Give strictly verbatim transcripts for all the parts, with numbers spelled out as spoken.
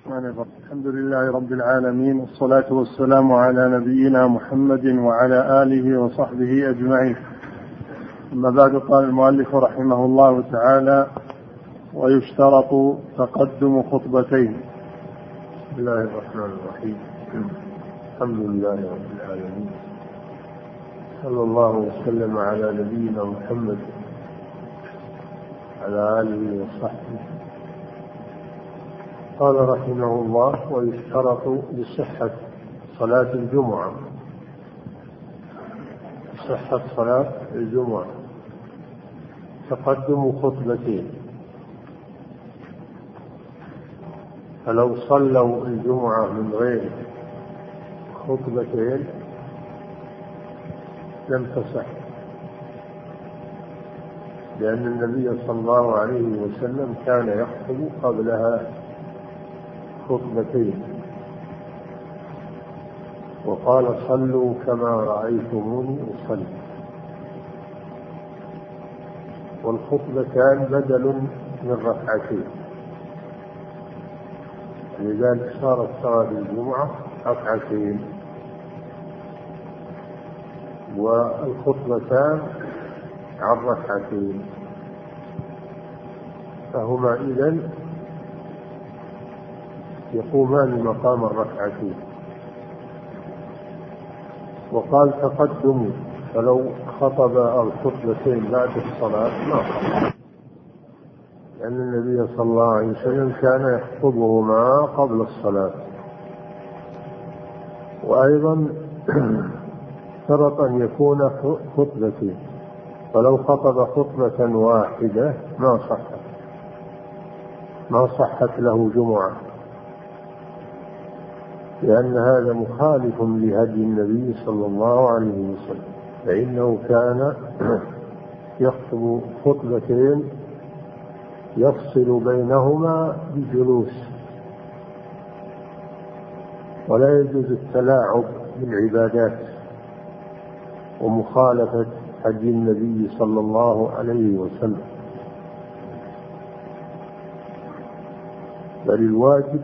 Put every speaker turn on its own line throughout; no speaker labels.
الرحمن الرحيم. الحمد لله رب العالمين، والصلاة والسلام على نبينا محمد وعلى آله وصحبه أجمعين. أما بعد، قال المؤلف رحمه الله تعالى: ويشترط تقدم خطبتين.
بسم الله الرحمن الرحيم. الحمد لله رب العالمين، صلى الله وسلم على نبينا محمد على آله وصحبه. قال رحمه الله: ويشترط لصحة صلاة الجمعة صحة صلاة الجمعة تقدم خطبتين. فلو صلوا الجمعة من غير خطبتين لم تصح، لأن النبي صلى الله عليه وسلم كان يخطب قبلها خطبتين، وقال: صلوا كما رأيتموني أصلي. والخطبتان بدل من ركعتين، لذلك صارت صلاة الجمعة ركعتين، والخطبتان عن ركعتين، فهما إذن يقومان مقام الركعتين. وقال: تقدموا، فلو خطب الخطبتين بعد الصلاة ما خطب، لأن النبي صلى الله عليه وسلم كان يخطبهما قبل الصلاة. وأيضا شرط أن يكون خطبتين، فلو خطب خطبة واحدة ما صحت ما صحت له جمعة، لأن هذا مخالف لهدي النبي صلى الله عليه وسلم، فإنه كان يخطب خطبتين يفصل بينهما بجلوس، ولا يجوز التلاعب بالعبادات ومخالفة هدي النبي صلى الله عليه وسلم، بل الواجب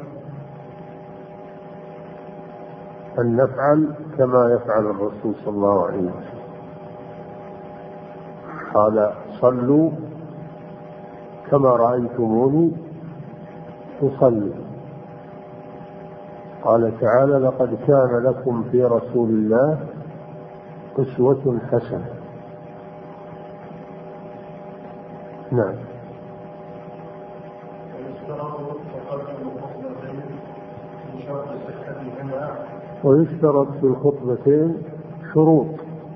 أن نفعل كما يفعل الرسول صلى الله عليه وسلم. قال: صلوا كما رأيتموني أصلي. قال تعالى: لقد كان لكم في رسول الله أسوة حسنة. نعم. ويشترط في الخطبتين شروط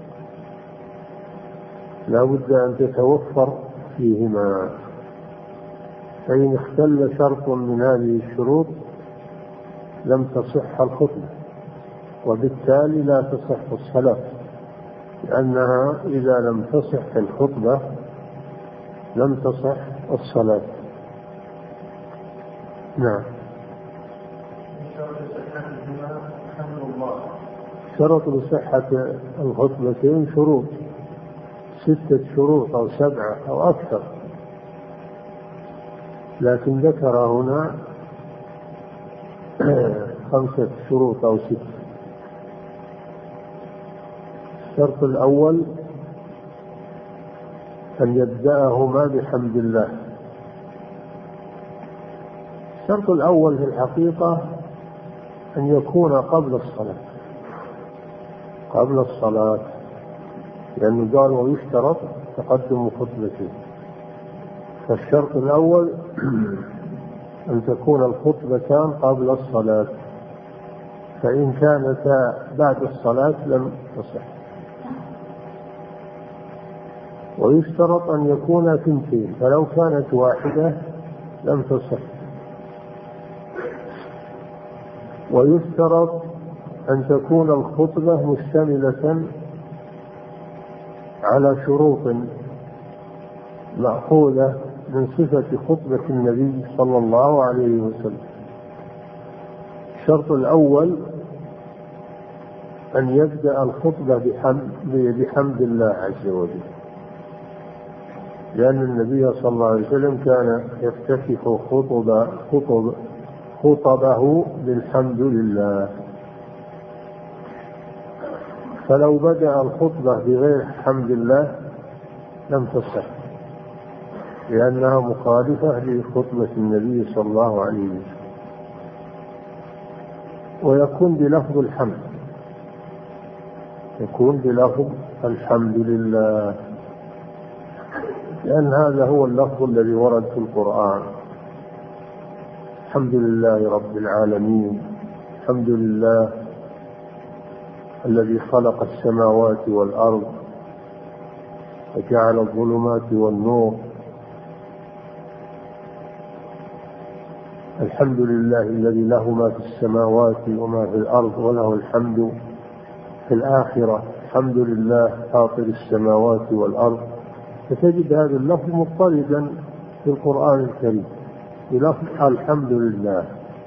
لا بد أن تتوفر فيهما، فإن اختل شرط من هذه الشروط لم تصح الخطبة، وبالتالي لا تصح الصلاة، لأنها إذا لم تصح الخطبة لم تصح الصلاة. نعم. شرط لصحة الخطبتين شروط، ستة شروط أو سبعة أو أكثر، لكن ذكر هنا خمسة شروط أو ستة. الشرط الأول أن يبدأهما بحمد الله. الشرط الأول في الحقيقة أن يكون قبل الصلاة قبل الصلاة لأنه قال: ويشترط تقدم خطبتين. فالشرط الأول أن تكون الخطبتان قبل الصلاة، فإن كانتا بعد الصلاة لم تصح. ويشترط أن يكون ثنتين، فلو كانت واحدة لم تصح. ويشترط أن تكون الخطبة مشتملة على شروط مأخوذة من صفة خطبة النبي صلى الله عليه وسلم. الشرط الأول أن يبدأ الخطبة بحمد, بحمد الله عز وجل، لأن النبي صلى الله عليه وسلم كان يفتتح خطب, خطب خطبه بالحمد لله. فلو بدأ الخطبة بغير حمد الله لم تصح، لأنها مخالفة لخطبة النبي صلى الله عليه وسلم. ويكون بلفظ الحمد، يكون بلفظ الحمد لله، لأن هذا هو اللفظ الذي ورد في القرآن: الحمد لله رب العالمين، الحمد لله الذي خلق السماوات والأرض وجعل الظلمات والنور، الحمد لله الذي له ما في السماوات وما في الأرض وله الحمد في الآخرة، الحمد لله فاطر السماوات والأرض. فتجد هذا اللفظ مضطردا في القرآن الكريم بلفظ الحمد لله.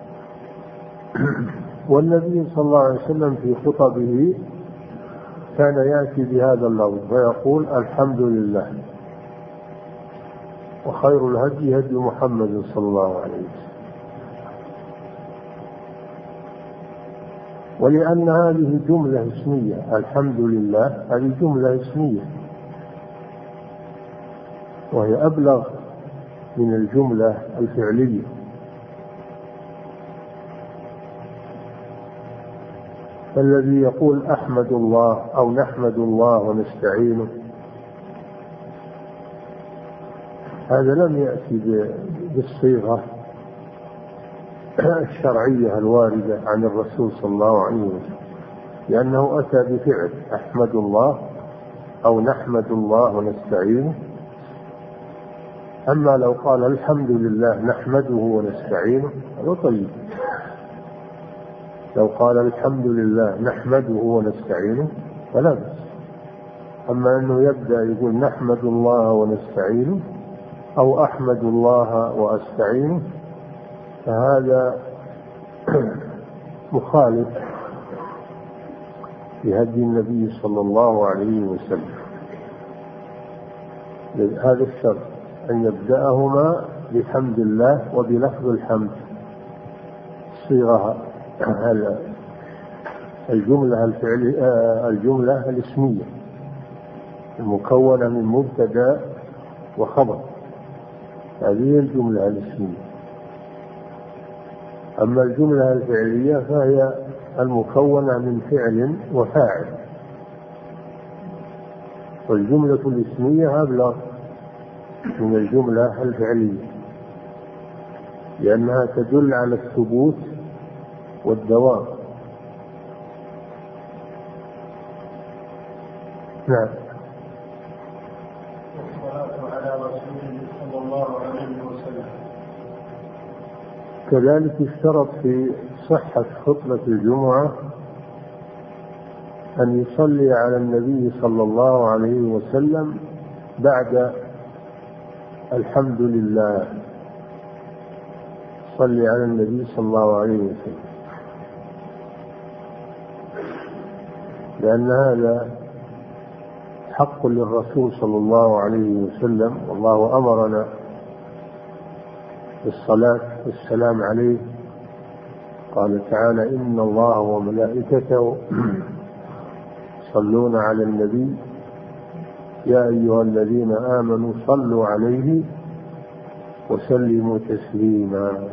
والنبي صلى الله عليه وسلم في خطبه كان يأتي بهذا اللفظ فيقول الحمد لله. وخير الهدي هدي محمد صلى الله عليه وسلم. ولأن هذه جملة اسمية، الحمد لله هذه جملة اسمية، وهي أبلغ من الجملة الفعلية. فالذي يقول أحمد الله أو نحمد الله ونستعينه هذا لم يأتي بالصيغة الشرعية الواردة عن الرسول صلى الله عليه وسلم، لأنه أتى بفعل أحمد الله أو نحمد الله ونستعينه. أما لو قال الحمد لله نحمده ونستعينه هذا طيب، لو قال الحمد لله نحمده ونستعينه فلا بأس. أما أنه يبدأ يقول نحمد الله ونستعينه أو أحمد الله وأستعينه فهذا مخالف لهدي النبي صلى الله عليه وسلم. هذا الشرط أن يبدأهما بحمد الله وبلفظ الحمد، صيغة الجملة الفعلية الجملة الاسمية المكونة من مبتدأ وخبر، هذه الجملة الاسمية. أما الجملة الفعلية فهي المكونة من فعل وفاعل، والجملة الاسمية أبلغ من الجملة الفعلية لأنها تدل على الثبوت والدوام. نعم.
والصلاة على رسوله صلى الله عليه وسلم.
كذلك اشترط في صحة خطبة الجمعة أن يصلي على النبي صلى الله عليه وسلم بعد الحمد لله، صلي على النبي صلى الله عليه وسلم، لأن هذا حق للرسول صلى الله عليه وسلم، والله أمرنا بالصلاة والسلام عليه. قال تعالى إن الله وملائكته يصلون على النبي يا أيها الذين آمنوا صلوا عليه وسلموا تسليما.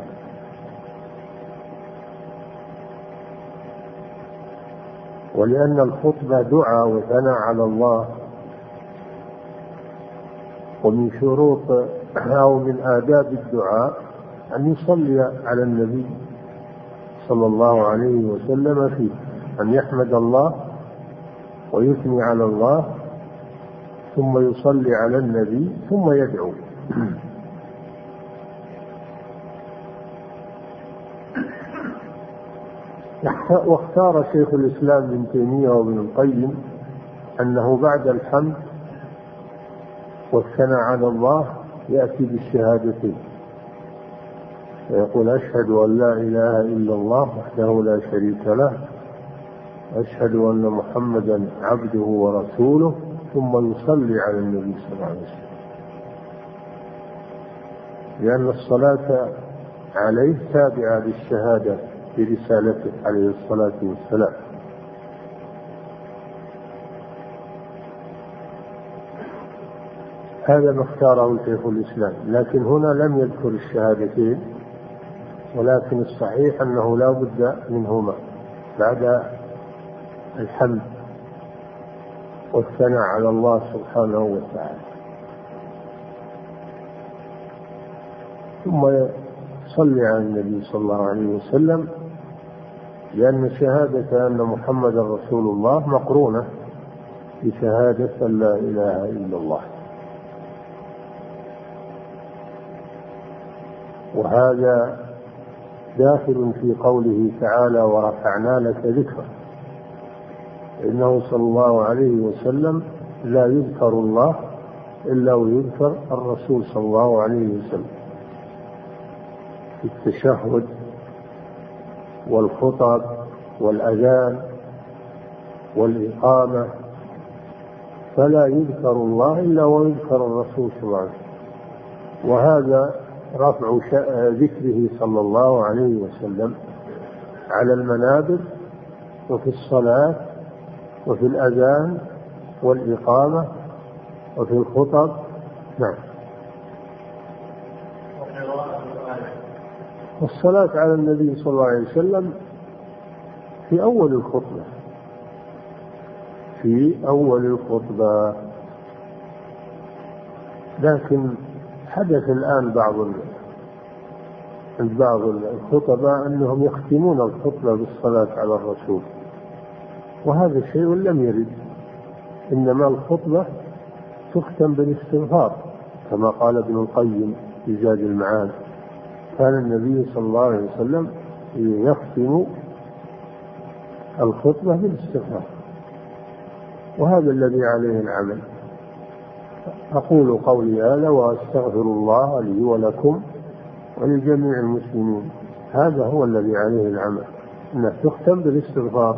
ولأن الخطبة دعاء وثناء على الله، ومن شروط أو من آداب الدعاء أن يصلي على النبي صلى الله عليه وسلم فيه، أن يحمد الله ويثني على الله ثم يصلي على النبي ثم يدعو. واختار شيخ الإسلام ابن تيمية وابن القيم أنه بعد الحمد والثناء على الله يأتي بالشهادتين، ويقول أشهد أن لا إله إلا الله وحده لا شريك له، أشهد أن محمدا عبده ورسوله، ثم يصلي على النبي صلى الله عليه وسلم. لأن الصلاة عليه تابعة للشهادة برسالته عليه الصلاة والسلام. هذا ما اختاره شيخ الإسلام، لكن هنا لم يذكر الشهادتين، ولكن الصحيح أنه لا بد منهما بعد الحمد والثناء على الله سبحانه وتعالى. ثم صلي على النبي صلى الله عليه وسلم، لأن شهادة أن محمد رسول الله مقرونة بشهادة أن لا إله إلا الله، وهذا داخل في قوله تعالى ورفعنا لك ذكرا، إنه صلى الله عليه وسلم لا يذكر الله إلا ويذكر الرسول صلى الله عليه وسلم في التشهد والخطب والأذان والإقامة، فلا يذكر الله إلا ويذكر الرسول صلى الله عليه وسلم. وهذا رفع ذكره صلى الله عليه وسلم على المنابر وفي الصلاة وفي الأذان والإقامة وفي الخطب. نعم. والصلاة على النبي صلى الله عليه وسلم في أول الخطبة، في أول الخطبة. لكن حدث الآن بعض بعض الخطباء أنهم يختمون الخطبة بالصلاة على الرسول، وهذا شيء لم يرد، إنما الخطبة تختم بالاستغفار كما قال ابن القيم في زاد المعاد، كان النبي صلى الله عليه وسلم يختم الخطبة بالاستغفار، وهذا الذي عليه العمل. أقول قولي هذا وأستغفر الله لي ولكم ولجميع المسلمين، هذا هو الذي عليه العمل، أنها تختم بالاستغفار.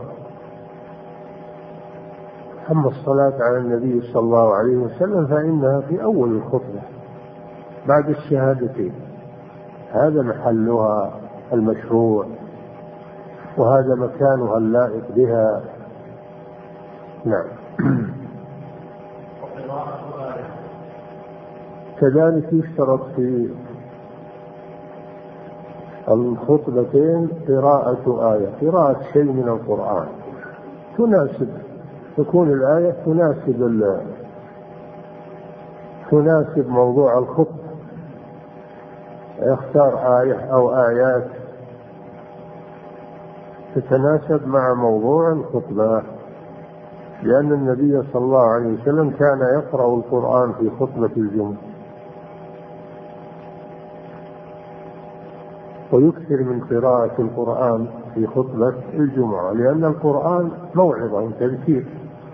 أما الصلاة على النبي صلى الله عليه وسلم فإنها في أول الخطبة بعد الشهادتين، هذا محلها المشروع وهذا مكانها اللائق بها. نعم. كذلك يشترط في الخطبتين قراءة آية، قراءة شيء من القرآن تناسب، تكون الآية تناسب تناسب موضوع الخطبة، يختار آية أو آيات تتناسب مع موضوع الخطبة، لأن النبي صلى الله عليه وسلم كان يقرأ القرآن في خطبة الجمعة، ويكثر من قراءة القرآن في خطبة الجمعة، لأن القرآن موعظة وتذكير،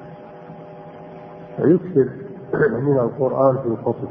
فيكثر من القرآن في الخطبة.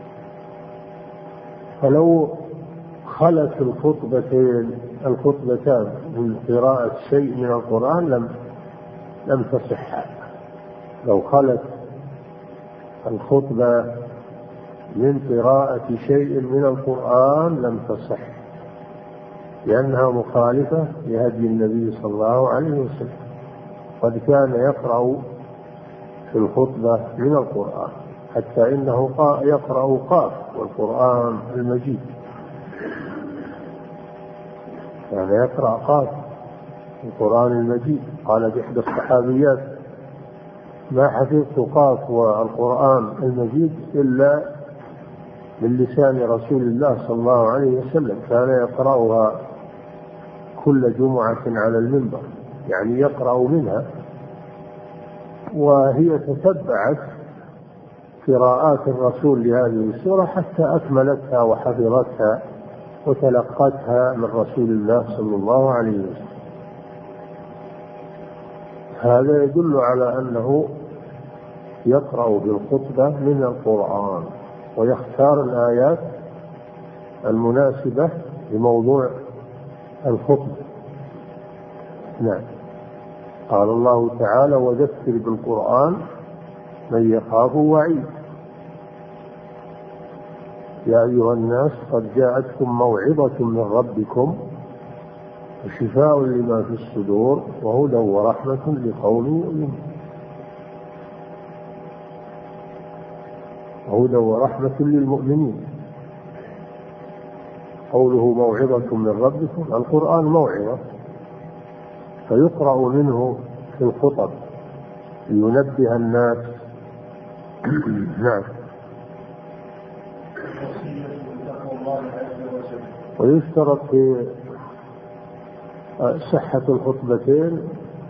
فلو خلت الخطبتين الخطبتان من قراءة شيء من القرآن لم لم تصح. لو خلت الخطبة من قراءة شيء من القرآن لم تصح، لأنها مخالفة لهدي النبي صلى الله عليه وسلم، قد كان يقرأ في الخطبة من القرآن، حتى إنه يقرأ قاف والقرآن المجيد، كان يقرأ قاف القرآن المجيد. قالت إحدى الصحابيات: ما حفظت قاف والقرآن المجيد إلا من لسان رسول الله صلى الله عليه وسلم، كان يقرأها كل جمعة على المنبر، يعني يقرأ منها. وهي تتبعت قراءات الرسول لهذه السورة حتى أكملتها وحفظتها وتلقتها من رسول الله صلى الله عليه وسلم. هذا يدل على أنه يقرأ بالخطبة من القرآن ويختار الآيات المناسبة لموضوع الخطبة. نعم. قال الله تعالى: وذكر بالقرآن من يخاف وعيد. يا أيها الناس قد جاءتكم موعظة من ربكم وشفاء لما في الصدور وهدى ورحمة لقوم يؤمنون. وهدى ورحمة للمؤمنين. قوله موعظة من ربكم، القرآن موعظة فيقرأ منه في الخطب لينبه الناس. نعم. ويشترط في صحة الخطبتين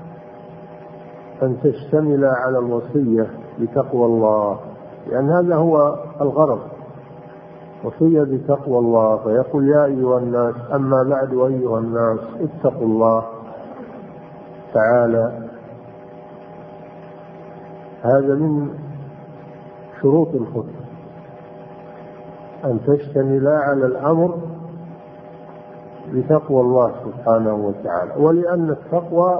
أن تشتمل على الوصية بتقوى الله، لأن هذا هو الغرض، وصية بتقوى الله. فيقول يا أيها الناس، أما بعد أيها الناس اتقوا الله تعالى. هذا من شروط الخطبة أن تشتمل على الأمر بتقوى الله سبحانه وتعالى. ولأن التقوى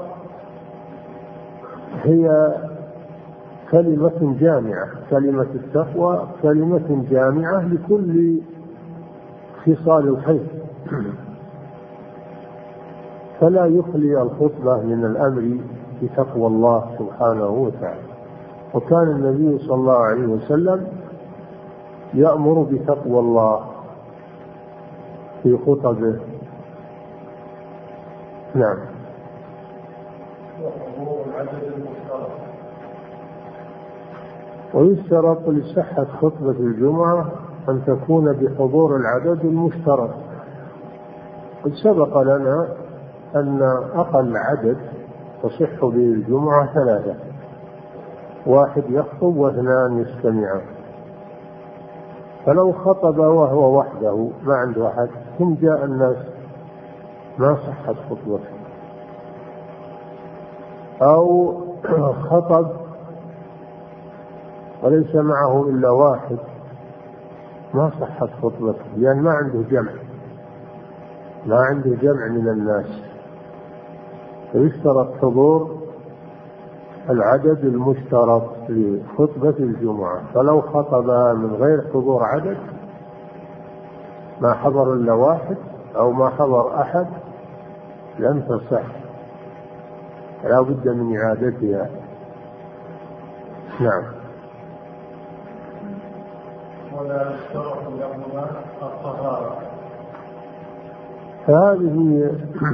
هي كلمة جامعة، كلمة التقوى كلمة جامعة لكل خصال الخير، فلا يخلي الخطبة من الأمر بتقوى الله سبحانه وتعالى. وكان النبي صلى الله عليه وسلم يأمر بتقوى الله في خطبه. نعم. ويشترط لصحة خطبة الجمعة أن تكون بحضور العدد المشترك. قد سبق لنا أن أقل عدد تصح به الجمعة ثلاثة، واحد يخطب واثنان يستمعان. فلو خطب وهو وحده ما عنده أحد ثم جاء الناس ما صحت خطبته، أو خطب وليس معه إلا واحد ما صحت خطبته، لأن ما عنده جمع ما عنده جمع من الناس. فيشترط حضور العدد المشترك لخطبة الجمعة. فلو خطب من غير حضور عدد، ما حضر إلا واحد أو ما حضر أحد، لم تصح، لا بد من إعادتها. نعم.
ولا يشترط لهما الطهارة.
فهذه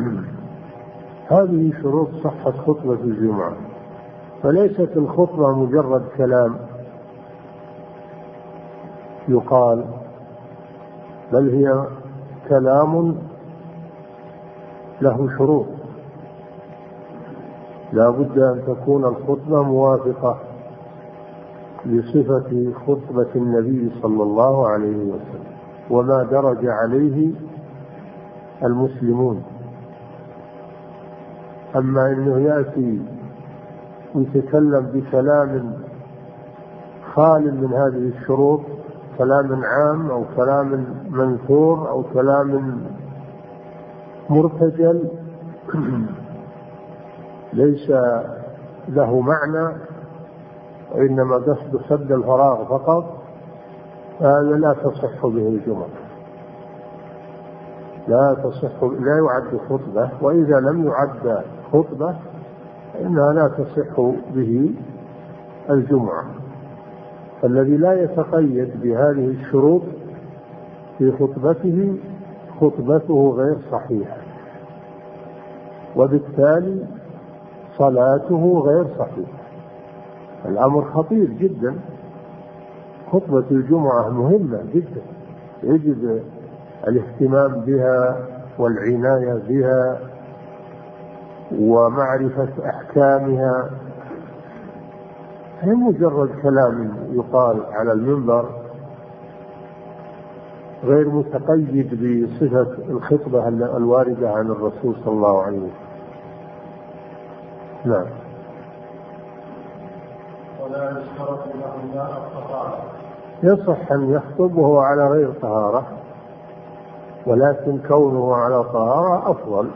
هذه شروط صحة خطبة الجمعة. فليست الخطبة مجرد كلام يقال، بل هي كلام له شروط. لا بد أن تكون الخطبة موافقة لصفة خطبة النبي صلى الله عليه وسلم وما درج عليه المسلمون. أما أنه يأتي ويتكلم بكلام خال من هذه الشروط، كلام عام أو كلام منثور أو كلام مرتجل ليس له معنى وإنما قصد سد الفراغ فقط، هذا لا تصح به الجمعة، لا تصح، لا يعد خطبة. وإذا لم يعد خطبة فإنها لا تصح به الجمعة. فالذي لا يتقيد بهذه الشروط في خطبته خطبته غير صحيحة، وبالتالي صلاته غير صحيحة. الأمر خطير جدا. خطبة الجمعة مهمة جدا، يجب الاهتمام بها والعناية بها ومعرفة أحكامها. هي مجرد كلام يقال على المنبر غير متقيد بصفة الخطبة الواردة عن الرسول صلى الله عليه وسلم. نعم.
ولا يشترط لهما الطهارة.
يصح أن يخطب وهو على غير طهارة، ولكن كونه على طهارة أفضل.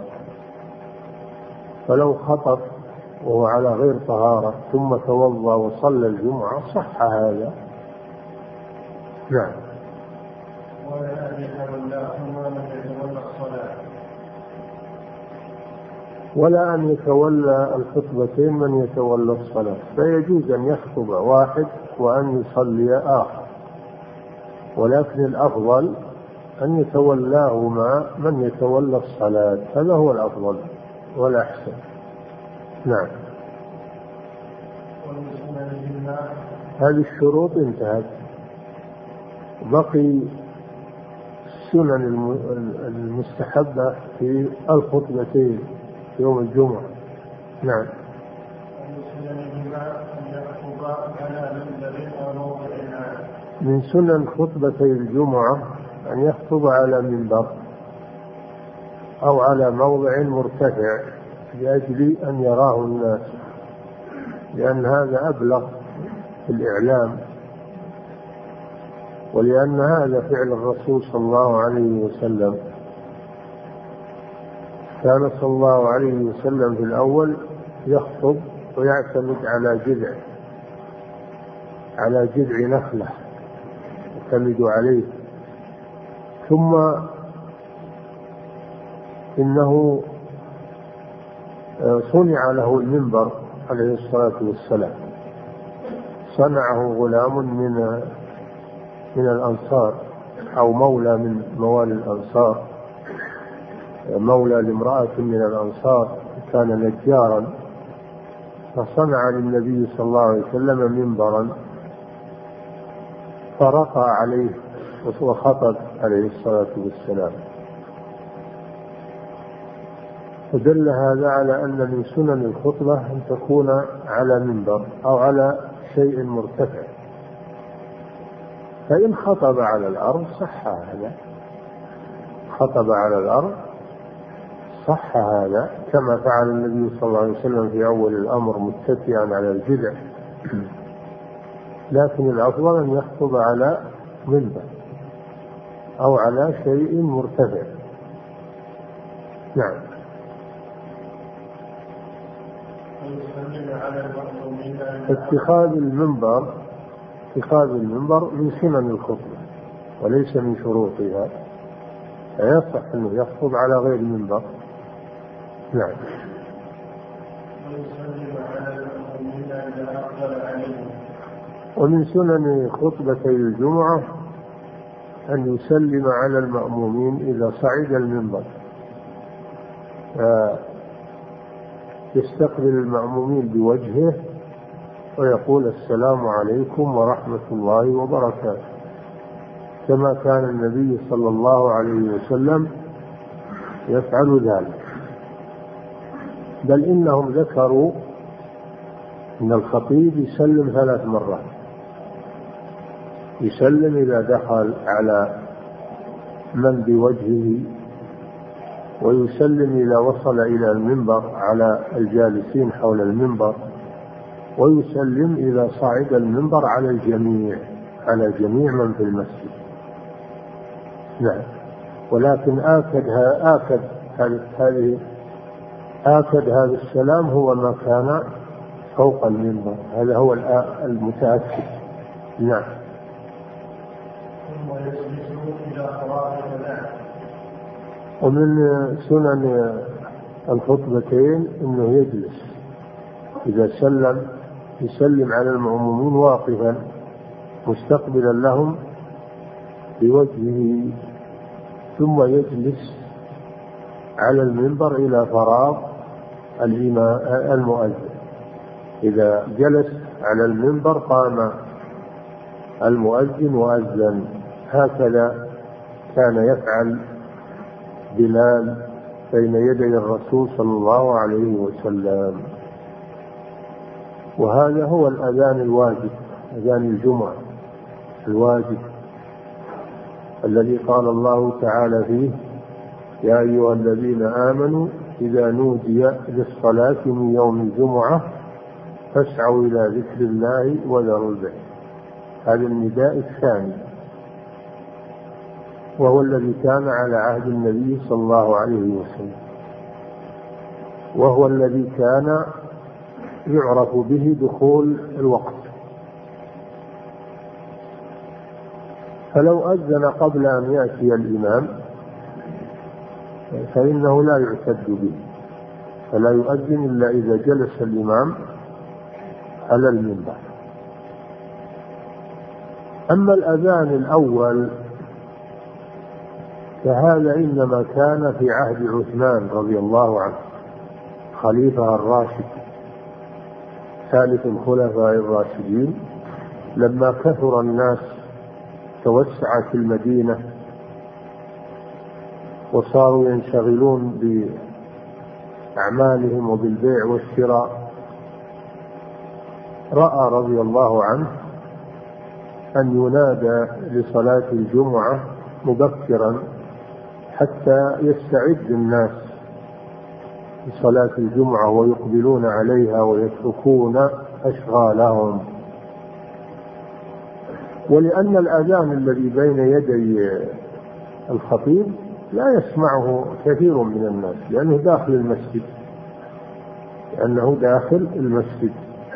فلو خطب وهو على غير طهارة ثم توضأ وصلى الجمعة صح هذا. نعم.
ولا أن يتولاهما من يتولى الصلاة
ولا أن يتولى الخطبتين من يتولى الصلاة، فيجوز أن يخطب واحد وأن يصلي آخر، ولكن الأفضل أن يتولاهما من يتولى الصلاة، هذا هو الأفضل والأحسن. نعم. هذه الشروط انتهت، بقي السنن المستحبة في الخطبتين يوم الجمعة. نعم. من سنن خطبتي الجمعة أن يخطب على منبر أو على موضع مرتفع لأجل أن يراه الناس، لأن هذا أبلغ في الإعلام، ولأن هذا فعل الرسول صلى الله عليه وسلم. كان صلى الله عليه وسلم في الأول يخطب ويعتمد على جذع على جذع نخلة يعتمد عليه، ثم إنه صنع له المنبر عليه الصلاة والسلام، صنعه غلام من من الأنصار أو مولى من موالي الأنصار، مولى لامرأة من الأنصار كان نجارا، فصنع للنبي صلى الله عليه وسلم منبرا فرقى عليه وخطب عليه الصلاة والسلام. فدل هذا على أن من سنن الخطبة أن تكون على منبر أو على شيء مرتفع، فإن خطب على الأرض صح هذا، خطب على الأرض صح هذا، كما فعل النبي صلى الله عليه وسلم في أول الأمر متكئا على الجذع، لكن الأفضل أن يخطب على منبر أو على شيء مرتفع. نعم. اتخاذ المنبر اتخاذ المنبر من سنن الخطبة وليس من شروطها، فيصح أنه يخطب على غير منبر. نعم. ومن سنن خطبتي الجمعة أن يسلم على المأمومين إذا صعد المنبر، يستقبل المأمومين بوجهه ويقول السلام عليكم ورحمة الله وبركاته، كما كان النبي صلى الله عليه وسلم يفعل ذلك. بل إنهم ذكروا أن الخطيب يسلم ثلاث مرات، يسلم إذا دخل على من بوجهه، ويسلم إذا وصل إلى المنبر على الجالسين حول المنبر، ويسلم إذا صعد المنبر على الجميع على جميع من في المسجد. نعم. ولكن آكد آكد هذه آكد هذا السلام هو ما كان فوق المنبر، هذا هو المتأكد. نعم. ومن سنن الخطبتين أنه يجلس إذا سلم، يسلم على المأمومين واقفا مستقبلا لهم بوجهه، ثم يجلس على المنبر إلى فراغ المؤذن. إذا جلس على المنبر قام المؤذن وأذن، هكذا كان يفعل بلال بين يدي الرسول صلى الله عليه وسلم. وهذا هو الأذان الواجب، أذان الجمعة الواجب الذي قال الله تعالى فيه: يا أيها الذين آمنوا إذا نودي للصلاة من يوم الجمعة فاسعوا إلى ذكر الله وذروا البيع. هذا النداء الثاني، وهو الذي كان على عهد النبي صلى الله عليه وسلم، وهو الذي كان يعرف به دخول الوقت. فلو أذن قبل أن يأتي الإمام فإنه لا يعتد به، فلا يؤذن إلا إذا جلس الإمام على المنبر. أما الأذان الأول فهذا إنما كان في عهد عثمان رضي الله عنه خليفة الراشد ثالث الخلفاء الراشدين، لما كثر الناس توسعت المدينة وصاروا ينشغلون بأعمالهم وبالبيع والشراء، رأى رضي الله عنه أن ينادى لصلاة الجمعة مبكرا حتى يستعد الناس لصلاة الجمعة ويقبلون عليها ويتركون أشغالهم. ولأن الأذان الذي بين يدي الخطيب لا يسمعه كثير من الناس لأنه داخل المسجد لأنه داخل المسجد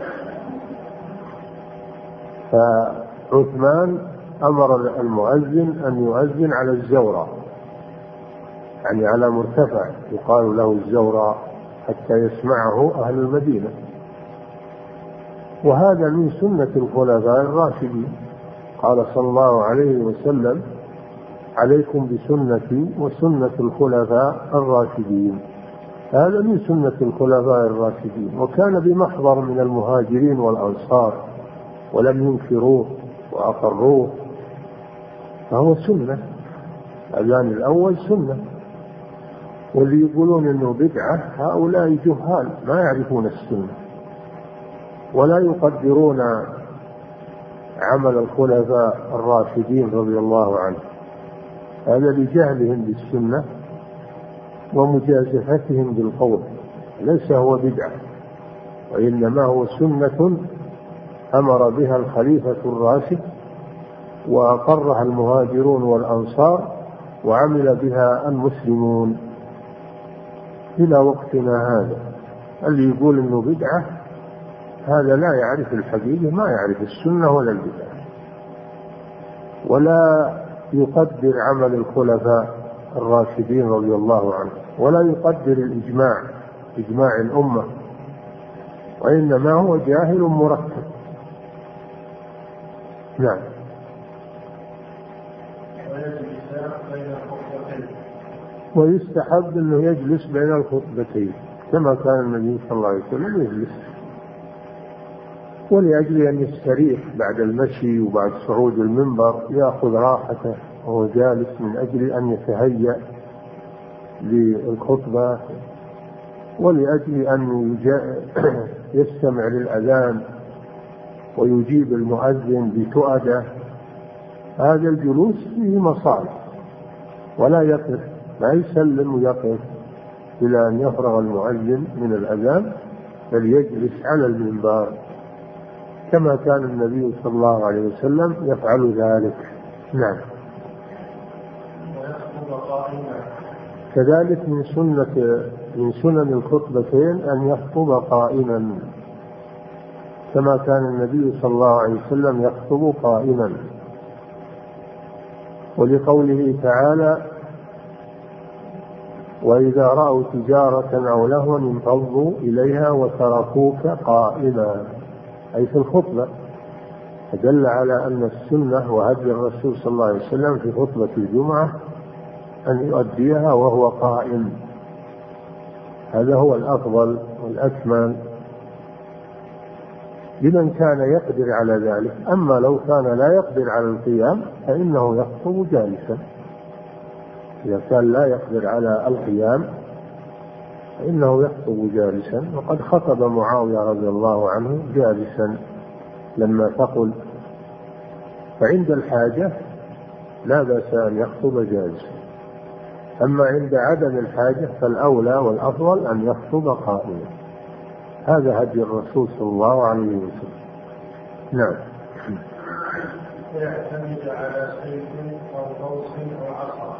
فعثمان أمر المؤذن أن يؤذن على الزورة، يعني على مرتفع يقال له الزورة، حتى يسمعه أهل المدينة. وهذا من سنة الخلفاء الراشدين، قال صلى الله عليه وسلم: عليكم بسنتي وسنة الخلفاء الراشدين. هذا من سنة الخلفاء الراشدين، وكان بمحضر من المهاجرين والأنصار ولم ينكروه وأقروه، فهو سنة. الأذان الأول سنة. واللي يقولون إنه بدعة هؤلاء جهال ما يعرفون السنة ولا يقدرون عمل الخلفاء الراشدين رضي الله عنهم، هذا لجهلهم بالسنة ومجازفتهم بالقول، ليس هو بدعة وإنما هو سنة أمر بها الخليفة الراشد وأقرها المهاجرون والأنصار وعمل بها المسلمون إلى وقتنا هذا. اللي يقول إنه بدعة هذا لا يعرف الحقيقة، ما يعرف السنة ولا البدعة، ولا يقدر عمل الخلفاء الراشدين رضي الله عنهم، ولا يقدر الإجماع إجماع الأمة، وإنما هو جاهل مركب. نعم. ويستحب أنه يجلس بين الخطبتين كما كان النبي صلى الله عليه وسلم يجلس، ولأجل أن يستريح بعد المشي وبعد صعود المنبر يأخذ راحته وهو جالس، من أجل أن يتهيأ للخطبة، ولأجل أن يستمع للأذان ويجيب المؤذن بتؤدة. هذا الجلوس فيه مصالح، ولا يقف، لا يسلم ويقف إلى أن يفرغ المؤذن من الأذان، بل يجلس على المنبر كما كان النبي صلى الله عليه وسلم يفعل ذلك. نعم. كذلك من سنة من سنن الخطبتين أن يخطب قائما كما كان النبي صلى الله عليه وسلم يخطب قائما، ولقوله تعالى: وإذا رأوا تجارة أو لهوا انفضوا إليها وتركوك قائما، أي في الخطبة. فدل على أن السنة وهدي الرسول صلى الله عليه وسلم في خطبة الجمعة أن يؤديها وهو قائم، هذا هو الأفضل والأكمل لمن كان يقدر على ذلك. أما لو كان لا يقدر على القيام فإنه يخطب جالسا. إذا كان لا يقدر على القيام فإنه يخطب جالسا، وقد خطب معاوية رضي الله عنه جالسا لما ثقل، فعند الحاجة لا بأس أن يخطب جالسا. أما عند عدم الحاجة فالأولى والأفضل أن يخطب قائما. هذا هدي الرسول صلى الله عليه وسلم. نعم.
يعتمد على سيف أو قوس أو عصا.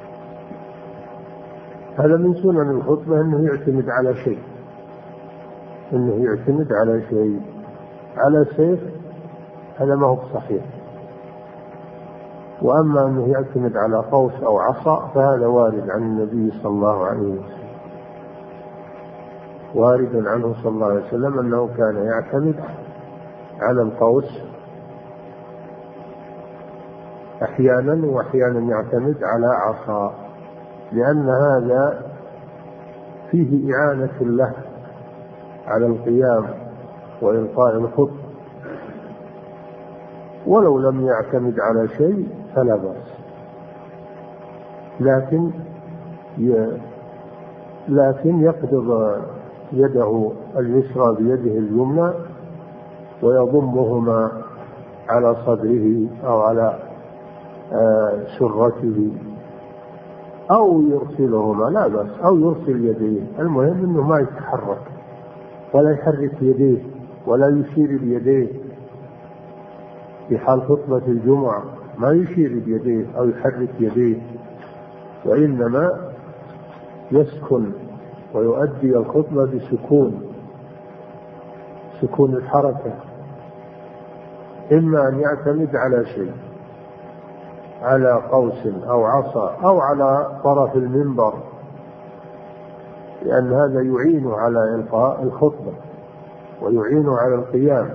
هذا من سنن الخطبة أنه يعتمد على شيء، أنه يعتمد على شيء. على سيف هذا ما هو صحيح، وأما أنه يعتمد على قوس أو عصا فهذا وارد عن النبي صلى الله عليه وسلم، وارد عنه صلى الله عليه وسلم أنه كان يعتمد على القوس أحيانا، وأحيانا يعتمد على عصا، لأن هذا فيه إعانة له على القيام وإلقاء الخطب، ولو لم يعتمد على شيء فلا بأس، لكن لكن يقبض يده اليسرى بيده اليمنى ويضمهما على صدره أو على سرته أو يرسلهما، لا بأس، أو يرسل يديه، المهم أنه ما يتحرك ولا يحرك يديه ولا يشير بيديه في حال خطبة الجمعة، ما يشير بيديه أو يحرك يديه، وإنما يسكن ويؤدي الخطبة بسكون سكون الحركة، إما أن يعتمد على شيء، على قوس أو عصا أو على طرف المنبر، لأن هذا يعين على إلقاء الخطبة ويعين على القيام،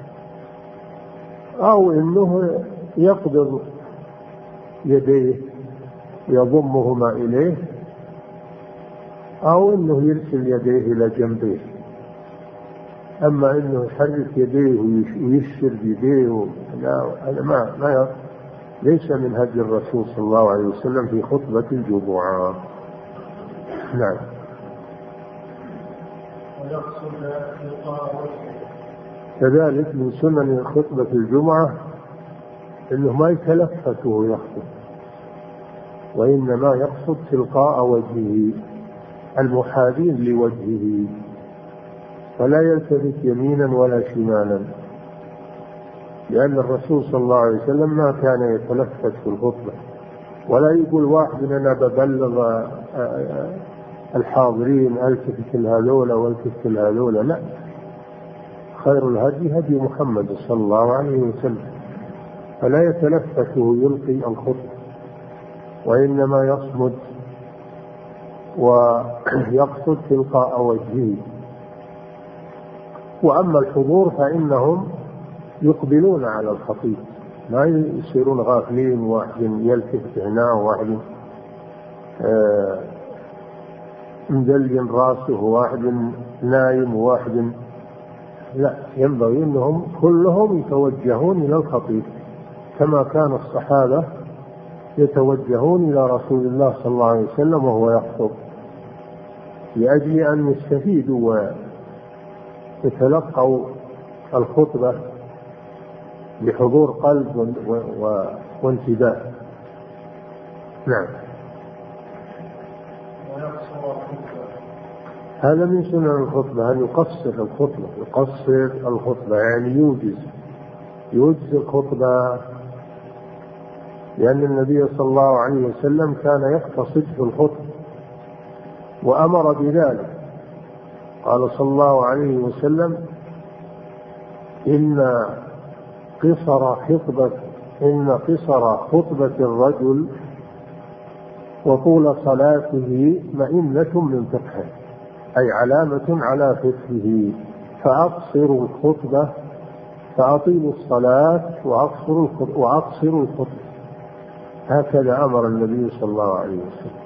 أو إنه يقبض يديه يضمهما إليه، أو إنه يرسل يديه إلى جنبيه. أما إنه يحرك يديه ويشر بيديه لا، هذا ما ما ليس من هدي الرسول صلى الله عليه وسلم في خطبة الجمعة. نعم. كذلك من سنن خطبة الجمعة إنه ما يتلفت وهو يخطب، وإنما يقصد تلقاء وجهه المحاذين لوجهه، فلا يلتفت يمينا ولا شمالا، لأن الرسول صلى الله عليه وسلم ما كان يتلفت في الخطبة، ولا يقول واحد أنا ببلغ الحاضرين التفت الهذول والتفت الهذول، لا، خير الهدي هدي محمد صلى الله عليه وسلم، فلا يتلفت ويلقي الخطبة، وإنما يصمد ويقصد تلقاء وجهه. وأما الحضور فإنهم يقبلون على الخطيب، ما يصيرون غافلين، واحد يلتفت هنا وواحد آه مدلين راسه وواحد نايم وواحد، لا، ينبغي أنهم كلهم يتوجهون إلى الخطيب كما كان الصحابة يتوجهون إلى رسول الله صلى الله عليه وسلم وهو يخطب، لأجل أن يستفيدوا ويتلقوا الخطبة بحضور قلب وانتباه. نعم. هذا من سنن الخطبة أن يقصر الخطبة، يقصر الخطبة يعني يوجز يوجز الخطبة، لأن النبي صلى الله عليه وسلم كان يقتصد في الخطبة وأمر بذلك، قال صلى الله عليه وسلم إن قصر خطبة إن قصر خطبة الرجل وطول صلاته مئنة من فقهه، أي علامة على فقهه، فأقصروا الخطبة فأطيلوا الصلاة وأقصروا الخطبة، هكذا أمر النبي صلى الله عليه وسلم.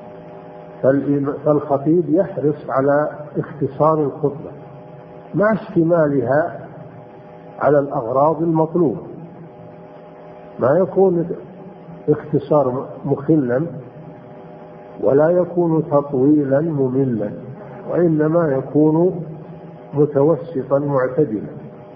فالخطيب يحرص على اختصار الخطبة مع اشتمالها على الأغراض المطلوبة، ما يكون اختصار مخلا ولا يكون تطويلا مملا، وإنما يكون متوسطا معتدلا،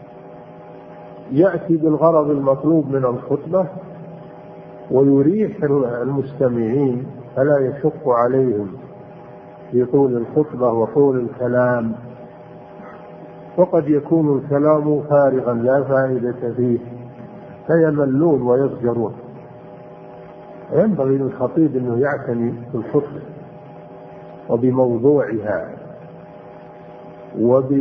يأتي بالغرض المطلوب من الخطبة ويريح المستمعين فلا يشق عليهم في طول الخطبة وطول الكلام، وقد يكون الكلام فارغا لا فائدة فيه فيملون ويضجرون. ينبغي للخطيب أنه يعتني بالخطبة وبموضوعها وب...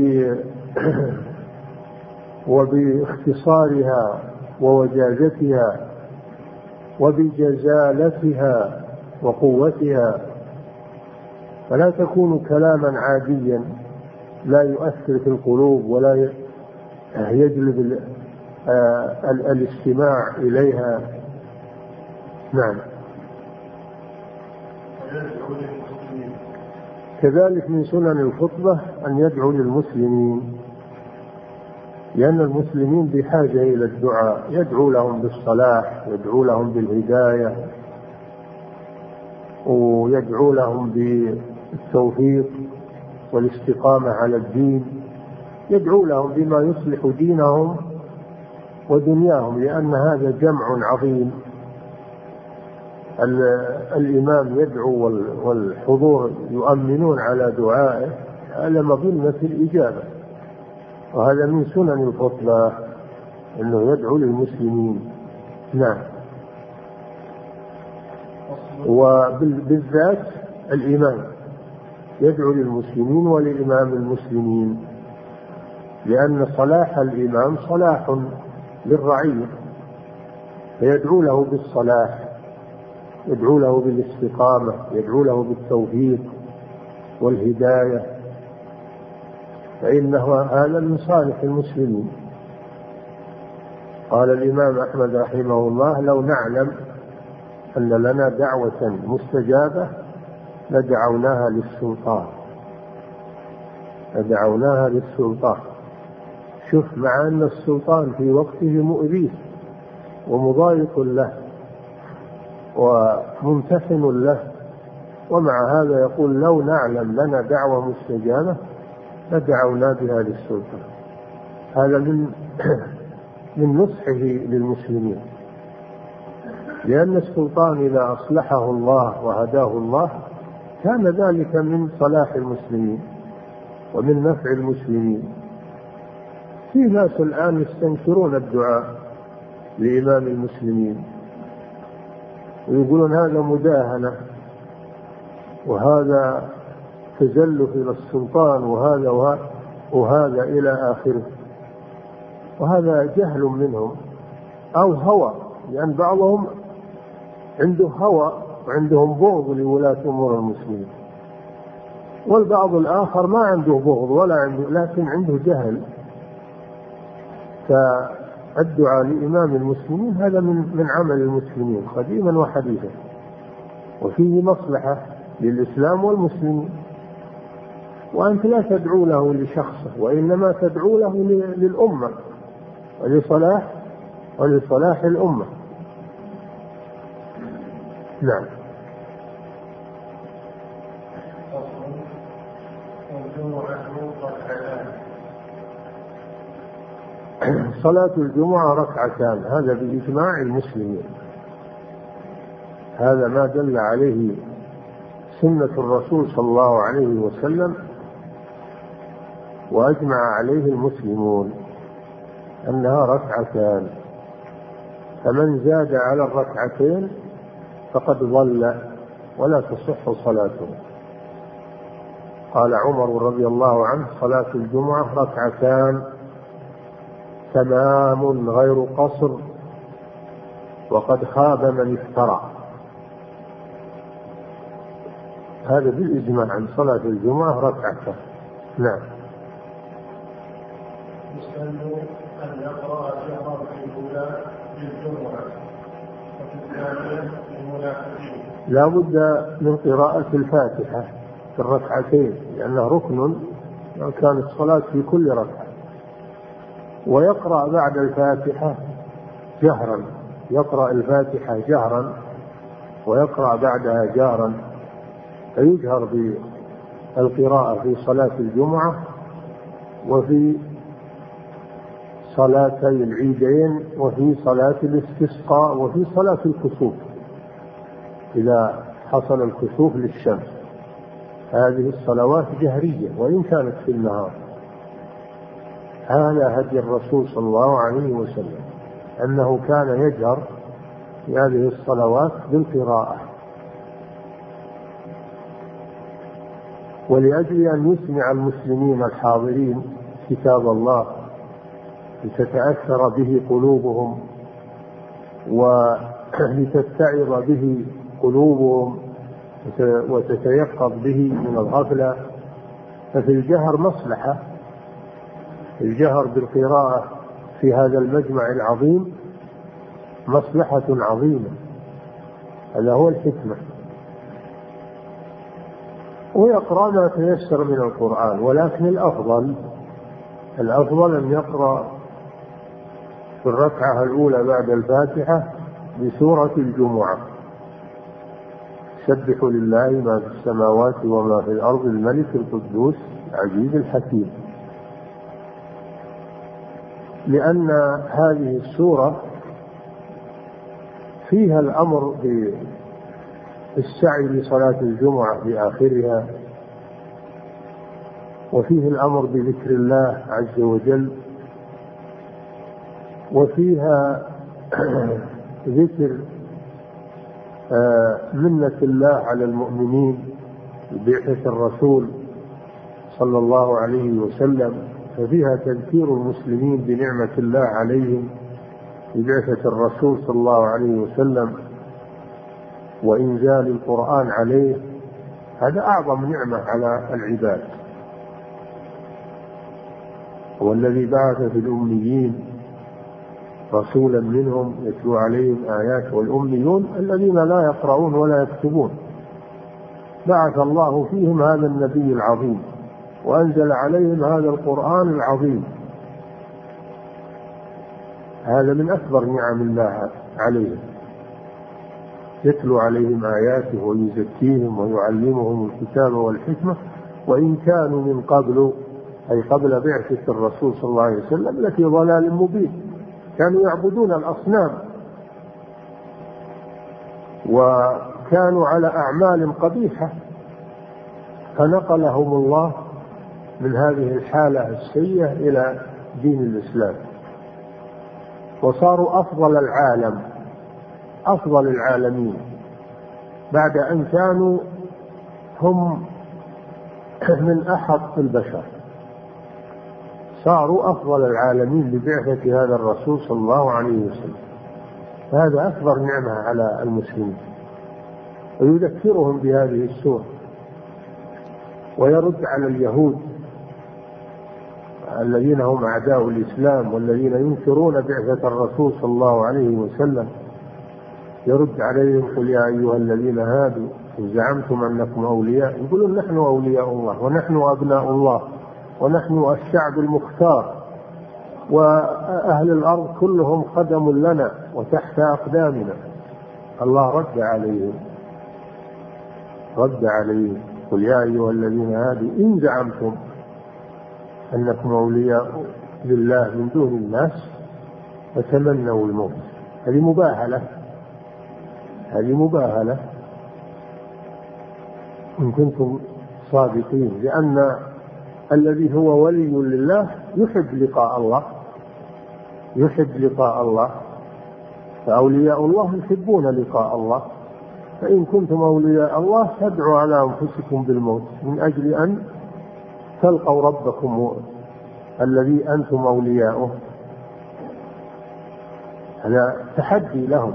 وباختصارها ووجازتها وبجزالتها وقوتها، فلا تكون كلاما عاديا لا يؤثر في القلوب ولا يجلب الاستماع إليها. نعم. كذلك من سنن الخطبة أن يدعو للمسلمين، لأن المسلمين بحاجة إلى الدعاء، يدعو لهم بالصلاح، يدعو لهم بالهداية، ويدعو لهم بالتوفيق والاستقامة على الدين، يدعو لهم بما يصلح دينهم ودنياهم، لأن هذا جمع عظيم. الإمام يدعو والحضور يؤمنون على دعائه، على مظنة الإجابة، وهذا من سنن الخطبة أنه يدعو للمسلمين. نعم. وبالذات الإمام يدعو للمسلمين ولإمام المسلمين، لأن صلاح الإمام صلاح للرعية، فيدعو له بالصلاح، يدعو له بالاستقامة، يدعو له بالتوفيق والهداية، فإنه هذا من صالح المسلمين. قال الإمام أحمد رحمه الله: لو نعلم أن لنا دعوة مستجابة لدعوناها للسلطان، لدعوناها للسلطان. شوف، مع أن السلطان في وقته مؤذيه ومضايق له وممتحن له، ومع هذا يقول: لو نعلم لنا دعوة مستجابة لدعونا بها للسلطان. هذا من من نصحه للمسلمين، لأن السلطان إذا أصلحه الله وهداه الله كان ذلك من صلاح المسلمين ومن نفع المسلمين. في ناس الآن يستنكرون الدعاء لإمام المسلمين ويقولون هذا مداهنة وهذا تزلف إلى السلطان وهذا وهذا, وهذا إلى آخره، وهذا جهل منهم أو هوى، لأن بعضهم عنده هوى وعندهم بغض لولاة أمور المسلمين، والبعض الآخر ما عنده بغض ولا عنده، لكن عنده جهل. فالدعاء لإمام المسلمين هذا من من عمل المسلمين قديما وحديثا، وفيه مصلحة للإسلام والمسلمين. وأنت لا تدعو له لشخصه، وإنما تدعو له للأمة ولصلاح ولصلاح الأمة. نعم. صلاة الجمعة ركعتان، هذا بإجماع المسلمين، هذا ما دل عليه سنة الرسول صلى الله عليه وسلم وأجمع عليه المسلمون أنها ركعتان، فمن زاد على الركعتين فقد ضل ولا تصح صلاته. قال عمر رضي الله عنه: صلاة الجمعة ركعتان تمام غير قصر، وقد خاب من افترى. هذا بالإجماع عن صلاة الجمعة ركعتان. نعم.
يسأل أن يقرأ جهرا في الأولى للجمعة وفي الثانية للمنافقين.
لا بد من قراءة الفاتحة في الركعتين، لأنه ركن كانت الصلاة في كل ركعة، ويقرأ بعد الفاتحة جهرا، يقرأ الفاتحة جهرا ويقرأ بعدها جهرا، فيجهر بالقراءة في صلاة الجمعة وفي صلاتي العيدين وفي صلاة الاستسقاء وفي صلاة الكسوف إذا حصل الكسوف للشمس. هذه الصلوات جهرية وإن كانت في النهار. هذا هدي الرسول صلى الله عليه وسلم، أنه كان يجهر في هذه الصلوات بالقراءة، ولأجل أن يسمع المسلمين الحاضرين كتاب الله لتتأثر به قلوبهم ولتتعظ به قلوبهم وتتيقظ به من الغفلة. ففي الجهر مصلحة، الجهر بالقراءة في هذا المجمع العظيم مصلحة عظيمة، هذا هو الحكمة. ويقرأ ما تيسر من القرآن، ولكن الأفضل الأفضل أن يقرأ في الركعة الأولى بعد الفاتحة بسورة الجمعة: سبح لله ما في السماوات وما في الأرض الملك القدوس العزيز الحكيم، لأن هذه السورة فيها الأمر بالسعي لصلاة الجمعة في آخرها، وفيه الأمر بذكر الله عز وجل، وفيها ذكر منة الله على المؤمنين ببعثة الرسول صلى الله عليه وسلم، ففيها تذكير المسلمين بنعمة الله عليهم ببعثة الرسول صلى الله عليه وسلم وإنزال القرآن عليه. هذا أعظم نعمة على العباد. هو الذي بعث في الأميين رسولا منهم يتلو عليهم آيات، والأميون الذين لا يقرؤون ولا يكتبون، بعث الله فيهم هذا النبي العظيم وأنزل عليهم هذا القرآن العظيم. هذا من أكبر نعم الله عليهم، يتلو عليهم آياته ويزكيهم ويعلمهم الكتاب والحكمة، وإن كانوا من قبل أي قبل بعثة الرسول صلى الله عليه وسلم لفي ضلال مبين، كانوا يعبدون الأصنام وكانوا على أعمال قبيحة، فنقلهم الله من هذه الحالة السيئة إلى دين الإسلام، وصاروا أفضل العالم أفضل العالمين بعد أن كانوا هم من أحق البشر، صاروا أفضل العالمين ببعثة هذا الرسول صلى الله عليه وسلم. هذا أكبر نعمة على المسلمين، ويذكرهم بهذه السورة ويرد على اليهود الذين هم أعداء الإسلام والذين ينكرون بعثة الرسول صلى الله عليه وسلم، يرد عليهم: قل يا أيها الذين هادوا إن زعمتم أنكم أولياء، يقولون نحن أولياء الله ونحن أبناء الله ونحن الشعب المختار وأهل الأرض كلهم قدم لنا وتحت أقدامنا. الله رد عليهم رد عليهم قل يا أيها الذين هادوا إن زعمتم أنكم أولياء لله من دون الناس فتمنوا الموت. هذه مباهلة هذه مباهلة إن كنتم صادقين، لأن الذي هو ولي لله يحب لقاء الله يحب لقاء الله فأولياء الله يحبون لقاء الله. فإن كنتم أولياء الله فادعوا على أنفسكم بالموت من أجل أن تلقوا ربكم الذي أنتم أولياؤه. هذا تحدي لهم.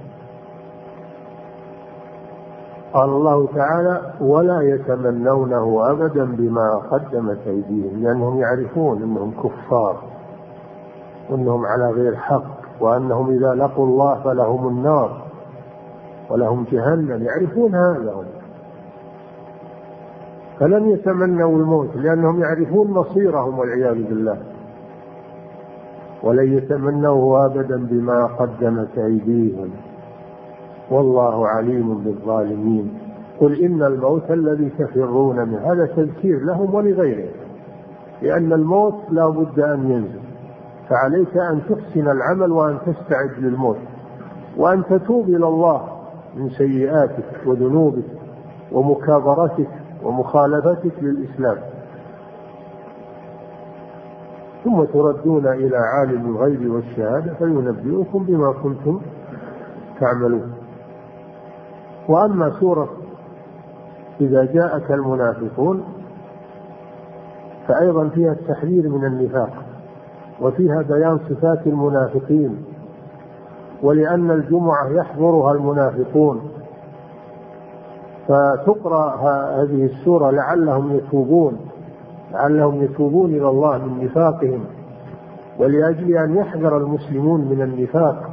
قال الله تعالى: ولا يتمنونه أبدا بما قدمت أيديهم، لأنهم يعرفون أنهم كفار وأنهم على غير حق، وأنهم إذا لقوا الله فلهم النار ولهم جهنم، يعرفون هذا، فلن يتمنوا الموت لأنهم يعرفون مصيرهم والعياذ بالله. ولن يتمنوه أبدا بما قدمت أيديهم والله عليم بالظالمين. قل إن الموت الذي تفرون منه، هذا تذكير لهم ولغيرهم، لأن الموت لا بد أن ينزل، فعليك أن تحسن العمل وأن تستعد للموت وأن تتوب إلى الله من سيئاتك وذنوبك ومكابرتك ومخالفتك للإسلام، ثم تردون إلى عالم الغيب والشهادة فينبئكم بما كنتم تعملون. وأما سورة إذا جاءك المنافقون فأيضا فيها التحذير من النفاق، وفيها بيان صفات المنافقين ولأن الجمعة يحضرها المنافقون، فتقرأ هذه السورة لعلهم يتوبون لعلهم يتوبون إلى الله من نفاقهم، ولأجل أن يحذر المسلمون من النفاق.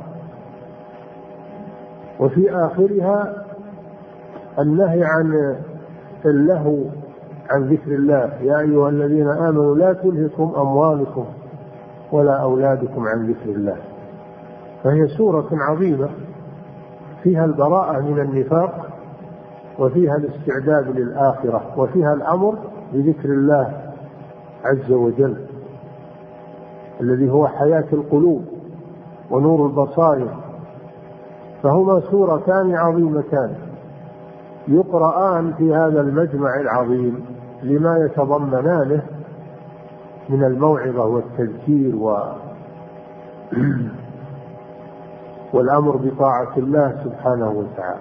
وفي آخرها النهي عن اللهو عن ذكر الله: يا أيها الذين آمنوا لا تلهكم أموالكم ولا أولادكم عن ذكر الله. فهي سورة عظيمة فيها البراءة من النفاق، وفيها الاستعداد للآخرة، وفيها الأمر بذكر الله عز وجل الذي هو حياة القلوب ونور البصائر. فهما سورتان عظيمتان يقرآن في هذا المجمع العظيم لما يتضمنانه من الموعظة والتذكير و... والأمر بطاعة الله سبحانه وتعالى.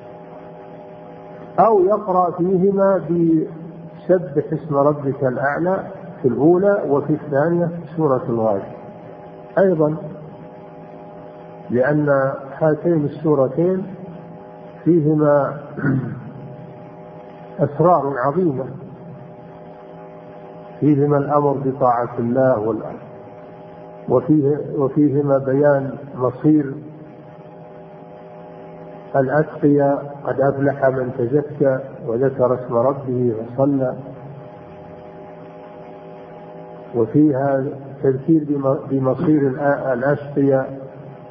أو يقرأ فيهما بسبح اسم ربك الأعلى في الأولى، وفي الثانية سورة الغاشية أيضا، لأن هاتين السورتين فيهما أسرار عظيمة، فيهما الأمر بطاعة الله والأمر، وفيه وفيهما بيان مصير الأتقياء: قد أفلح من تزكى وذكر اسم ربه فصلى. وفيها تذكير بمصير الأشقياء: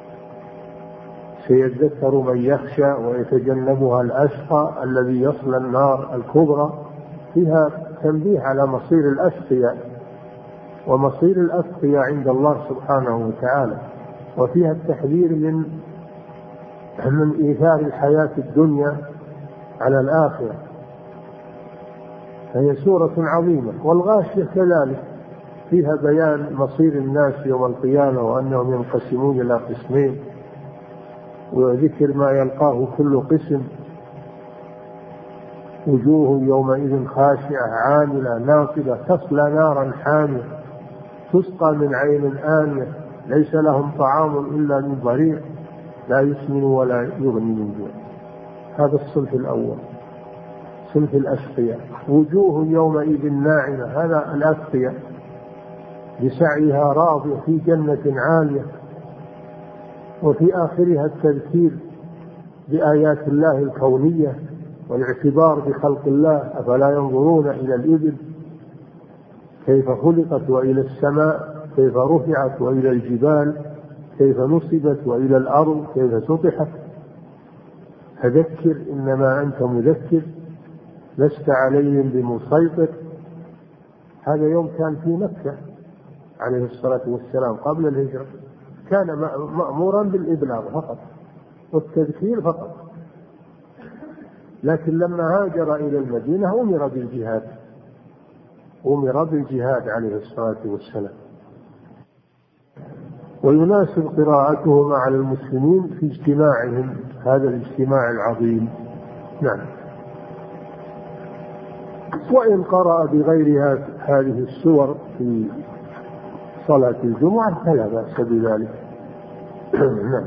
سيذكر من يخشى ويتجنبها الأشقى الذي يصلى النار الكبرى. فيها تنبيه على مصير الأشقياء ومصير الأتقياء عند الله سبحانه وتعالى. وفيها التحذير من من إيثار الحياة الدنيا على الآخرة. فهي سورة عظيمة. والغاشية كذلك فيها بيان مصير الناس يوم القيامة وأنهم ينقسمون إلى قسمين، وذكر ما يلقاه كل قسم: وجوه يومئذ خاشعة عاملة ناصبة تصلى نارا حامية تسقى من عين آنية ليس لهم طعام إلا من ضريع لا يسمن ولا يغني من جوع. هذا الصنف الأول، صنف الأشقياء. وجوه يومئذ ناعمة، هذا الأشقياء بسعيها راضية في جنة عالية. وفي آخرها التذكير بآيات الله الكونية والاعتبار بخلق الله: أفلا ينظرون إلى الإبل كيف خلقت، وإلى السماء كيف رفعت، وإلى الجبال كيف نصبت، وإلى الأرض كيف سطحت. فذكر إنما أنت مذكر لست عليهم بمسيطر. هذا يوم كان في مكة عليه الصلاة والسلام قبل الهجرة، كان مأمورا بالإبلاغ فقط والتذكير فقط، لكن لما هاجر إلى المدينة أمر بالجهاد أمر بالجهاد عليه الصلاة والسلام. ويناسب قراءتهما على المسلمين في اجتماعهم هذا الاجتماع العظيم. نعم. وإن قرأ بغير هذه السور في صلاة الجمعة فلا بأس بذلك. نعم.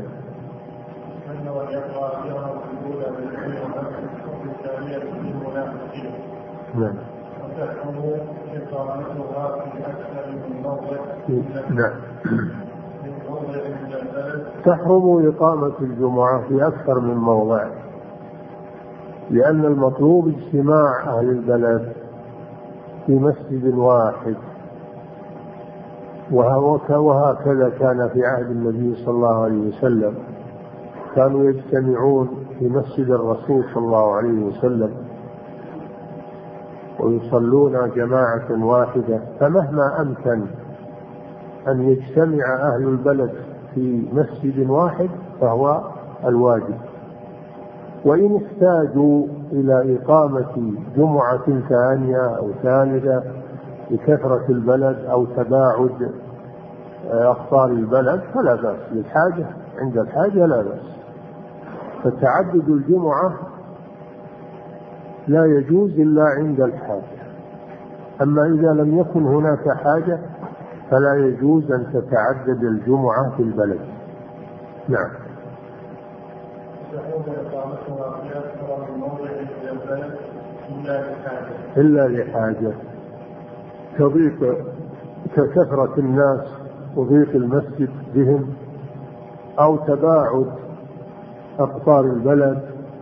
نعم. نعم. تحرم إقامة الجمعة في أكثر من موضع، لأن المطلوب اجتماع أهل البلد في مسجد واحد، وهكذا كان في عهد النبي صلى الله عليه وسلم، كانوا يجتمعون في مسجد الرسول صلى الله عليه وسلم ويصلون جماعة واحدة. فمهما أمكن أن يجتمع أهل البلد في مسجد واحد فهو الواجب. وإن احتاجوا إلى إقامة جمعة ثانية أو ثالثة لكثرة البلد أو تباعد أخطار البلد فلا بأس، للحاجة عند الحاجة لا بأس. فتعدد الجمعة لا يجوز إلا عند الحاجة، أما إذا لم يكن هناك حاجة فلا يجوز أن تتعدد الجمعة في البلد. نعم.
يصلحون إقامتها في أكثر من موضع في البلد إلا لحاجة
إلا لحاجة كضيق ككثرة الناس وضيق المسجد بهم، أو تباعد أقطار البلد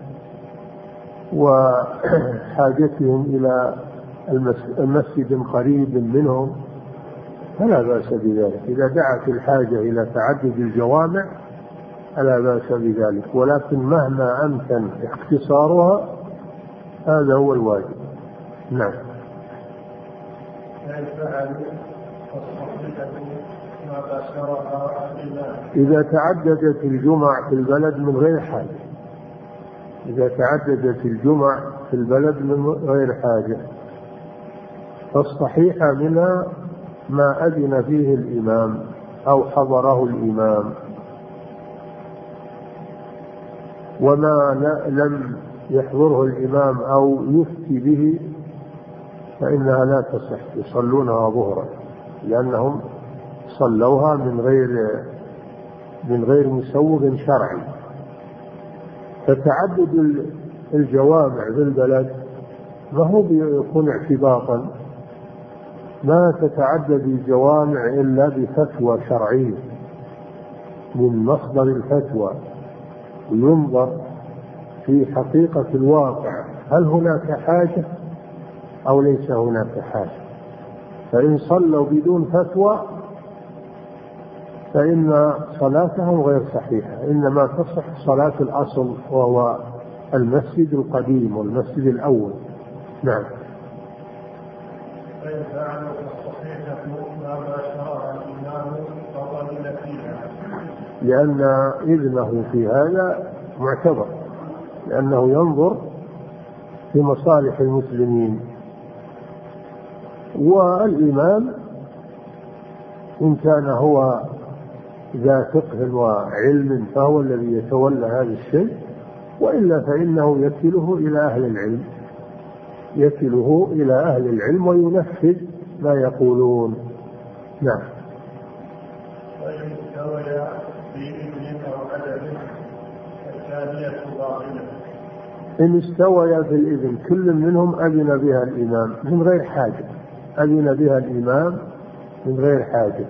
وحاجتهم إلى المسجد قريب منهم، فلا بأس بذلك. إذا دعت الحاجة إلى تعدد الجوامع فلا بأس بذلك، ولكن مهما أمكن اختصارها هذا هو الواجب. نعم. إذا تعددت الجمع في البلد من غير حاجة إذا تعددت الجمع في البلد من غير حاجة فالصحيح منها ما أذن فيه الإمام أو حضره الإمام، وما لم يحضره الإمام أو يفتي به فإنها لا تصح، يصلونها ظهرا لأنهم صلوها من غير من غير مسوغ شرعي. فتعدد الجوامع في البلد ما هو بيكون اعتباطا، ما تتعدد الجوامع إلا بفتوى شرعية من مصدر الفتوى، وينظر في حقيقة الواقع هل هناك حاجة أو ليس هناك حاجة. فإن صلوا بدون فتوى فإن صلاتهم غير صحيحة، إنما تصح صلاة الأصل وهو المسجد القديم والمسجد الأول. نعم. لأن إذنه في هذا معتبر، لأنه ينظر في مصالح المسلمين، والإمام إن كان هو ذا فقه وعلم فهو الذي يتولى هذا الشيء، وإلا فإنه يكله إلى أهل العلم يكله إلى أهل العلم وينفذ ما يقولون. نعم. إن استويا في الإذن كل منهم أذن بها الإمام من غير حاجة أذن بها الإمام من غير حاجة،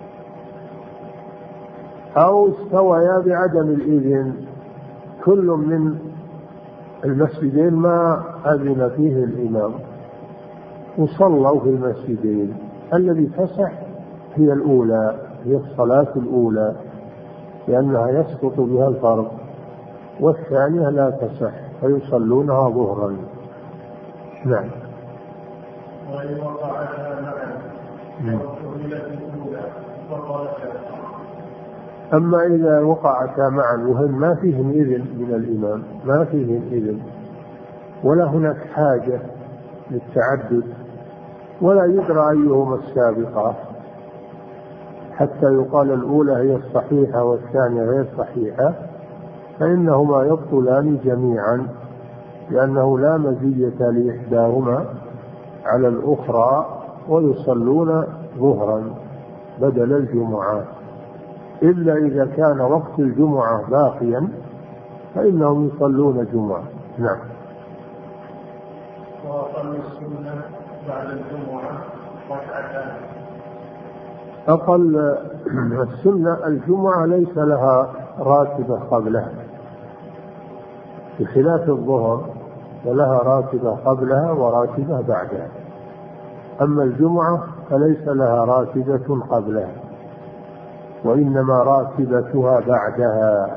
أو استويا بعدم الإذن كل من المسجدين ما أذن فيه الإمام وصلوا في المسجدين، الذي تصح هي الأولى، هي الصلاة الأولى لأنها يسقط بها الفرض، والثانية لا تصح فيصلونها ظهرا. نعم.
وإن وقعتها معا
أما إذا وقعتا معا وهم ما فيهم إذن من الإمام ما فيهم إذن ولا هناك حاجة للتعدد ولا يدرى أيهما السابقة حتى يقال الأولى هي الصحيحة والثانية غير صحيحة، فإنهما يبطلان جميعا، لأنه لا مزية لإحداهما على الأخرى، ويصلون ظهرا بدل الجمعة، إلا إذا كان وقت الجمعة باقيا فإنهم يصلون جمعة. نعم.
وأقل السنة بعد الجمعة ركعتان.
أقل السنة الجمعة ليس لها راتبة قبلها بخلاف الظهر، ولها راتبة قبلها وراتبة بعدها. أما الجمعة فليس لها راتبة قبلها وإنما راتبتها بعدها.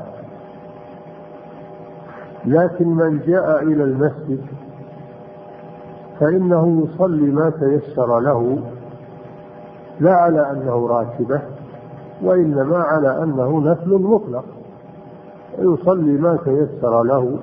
لكن من جاء إلى المسجد فإنه يصلي ما تيسر له، لا على أنه راتبة وإنما على أنه نفل مطلق، يصلي ما تيسر له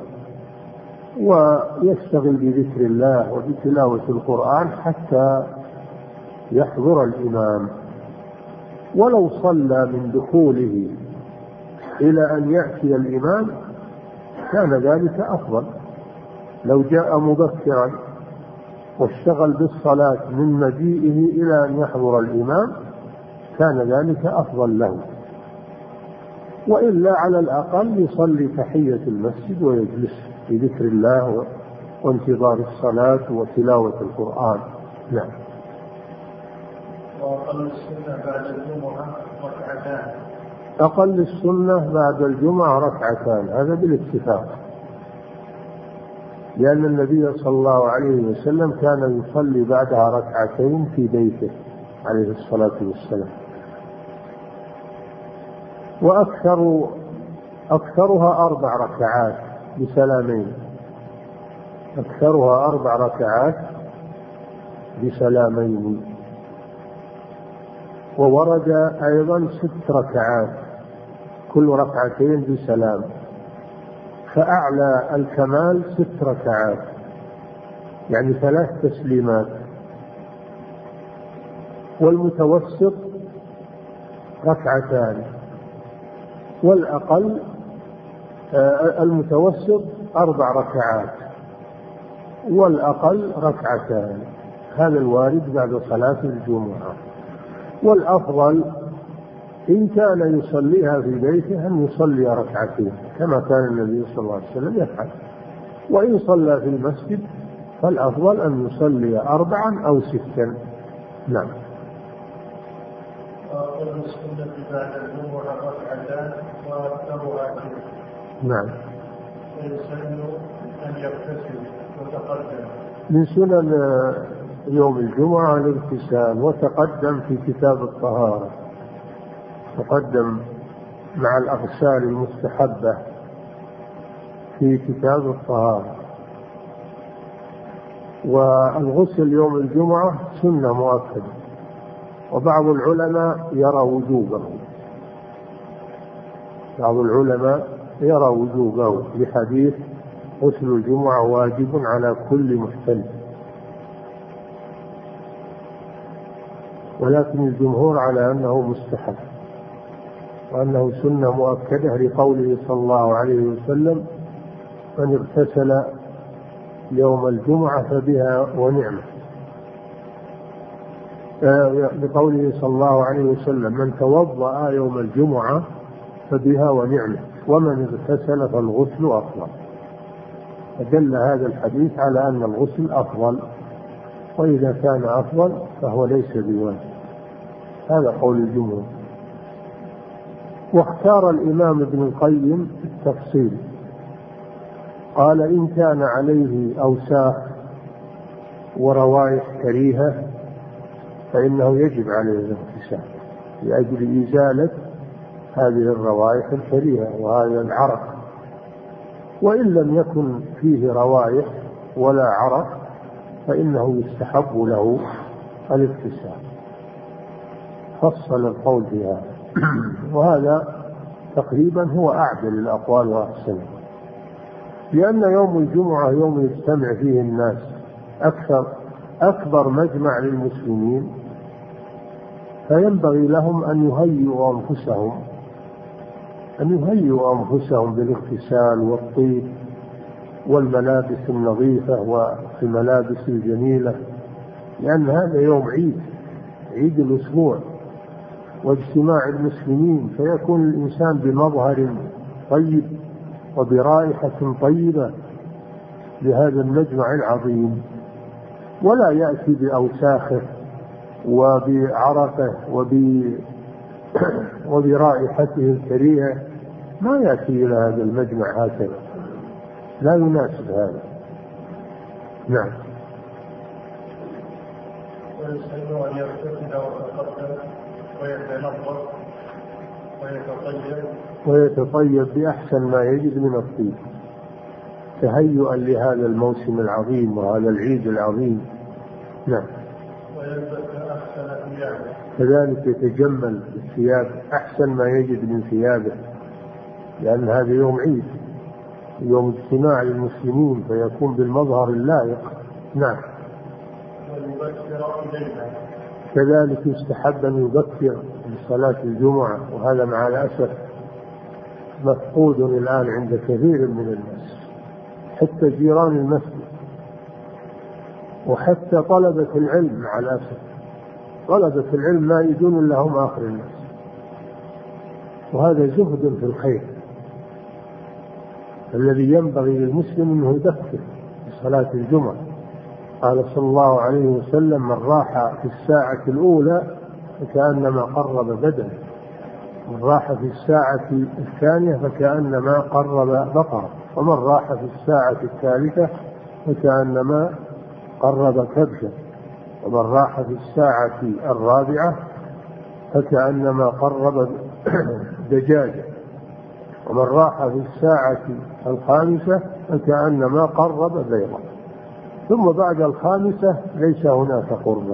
ويشتغل بذكر الله وبتلاوة القرآن حتى يحضر الإمام. ولو صلى من دخوله إلى أن يأتي الإمام كان ذلك أفضل. لو جاء مبكرا واشتغل بالصلاة من مجيئه إلى أن يحضر الإمام كان ذلك أفضل له. وإلا على الأقل يصلي تحية المسجد ويجلس بذكر الله وانتظار الصلاة وتلاوة القرآن. نعم.
وأقل السنة بعد الجمعة ركعتان.
أقل السنة بعد الجمعة ركعتان، هذا بالاتفاق، لأن النبي صلى الله عليه وسلم كان يصلي بعدها ركعتين في بيته عليه الصلاة والسلام. وأكثر أكثرها أربع ركعات بسلامين، أكثرها أربع ركعات بسلامين. وورد أيضا ست ركعات كل ركعتين بسلام، فأعلى الكمال ست ركعات يعني ثلاث تسليمات، والمتوسط ركعتان، والأقل المتوسط أربع ركعات والأقل ركعتان. هذا الوارد بعد صلاة الجمعة. والأفضل إن كان يصليها في بيته أن يصلي ركعتين كما كان النبي صلى الله عليه وسلم يفعل، وإن صلى في المسجد فالأفضل أن يصلي أربعا أو ستا. نعم.
وأقل السنة بعد الجمعة ركعتان وأكثرها كثير.
نعم.
ويسن أن يغتسل وتقدم.
من سنن يوم الجمعة الاغتسال، وتقدم في كتاب الطهارة، تقدم مع الأغسال المستحبة في كتاب الطهارة. والغسل يوم الجمعة سنة مؤكدة، وبعض العلماء يرى وجوبه، بعض العلماء يرى وجوبه لحديث غسل الجمعة واجب على كل محتل، ولكن الجمهور على أنه مستحب وأنه سنة مؤكدة لقوله صلى الله عليه وسلم: من اغتسل يوم الجمعة فبها ونعمة. لقوله صلى الله عليه وسلم: من توضأ يوم الجمعة فبها ونعمة، ومن اغتسل فالغسل أفضل. فدل هذا الحديث على أن الغسل أفضل، وإذا كان أفضل فهو ليس بواجب. هذا قول الجمهور. واختار الإمام ابن القيم التفصيل، قال: إن كان عليه أوساخ وروائح كريهة فإنه يجب عليه الاغتسال لأجل إزالة هذه الروائح الكريهة وهذا العرق. وإن لم يكن فيه روائح ولا عرق فإنه يستحب له الاغتسال. فصل القول في هذا وهذا تقريبا هو أعدل الأقوال وأحسنها، لأن يوم الجمعة يوم يجتمع فيه الناس، أكثر أكبر مجمع للمسلمين، فينبغي لهم أن يهيئوا أنفسهم أن يهيئوا أنفسهم بالاغتسال والطيب والملابس النظيفة والملابس الجميلة، لأن هذا يوم عيد عيد الأسبوع واجتماع المسلمين، فيكون الإنسان بمظهر طيب وبرائحة طيبة لهذا المجمع العظيم، ولا يأتي بأوساخه وبعرقه وبرائحته الكريهة، ما يأتي إلى هذا المجمع هكذا، لا يناسب هذا. نعم.
ويسن أن يغتسل ويتقدم ويتنظف ويتطيب
ويتطيب بأحسن ما يجد من الطيب تهيئا لهذا الموسم العظيم وهذا العيد العظيم. نعم.
ويلبس أحسن ثيابه،
كذلك يتجمل بالثياب أحسن ما يجد من ثيابه، لأن هذا يوم عيد، يوم اجتماع المسلمين، فيكون بالمظهر اللائق. نعم.
ويبكر إليها،
كذلك يستحب أن يبكر لصلاة الجمعة، وهذا مع الأسف مفقود الآن عند كثير من الناس، حتى جيران المسجد وحتى طلبة العلم. مع الأسف طلبة العلم ما يجون لهم آخر الناس، وهذا زهد في الخير. الذي ينبغي للمسلم أنه يذكر بصلاة الجمعة. قال صلى الله عليه وسلم: من راح في الساعة الأولى فكأنما قرب بدنه، من راح في الساعة الثانية فكأنما قرب بقرة، ومن راح في الساعة الثالثة فكأنما قرب كبشا، ومن راح في الساعة الرابعة فكأنما قرب دجاجة، ومن راح في الساعة الخامسة فكأنما قرب بيضة. ثم بعد الخامسة ليس هناك قربة.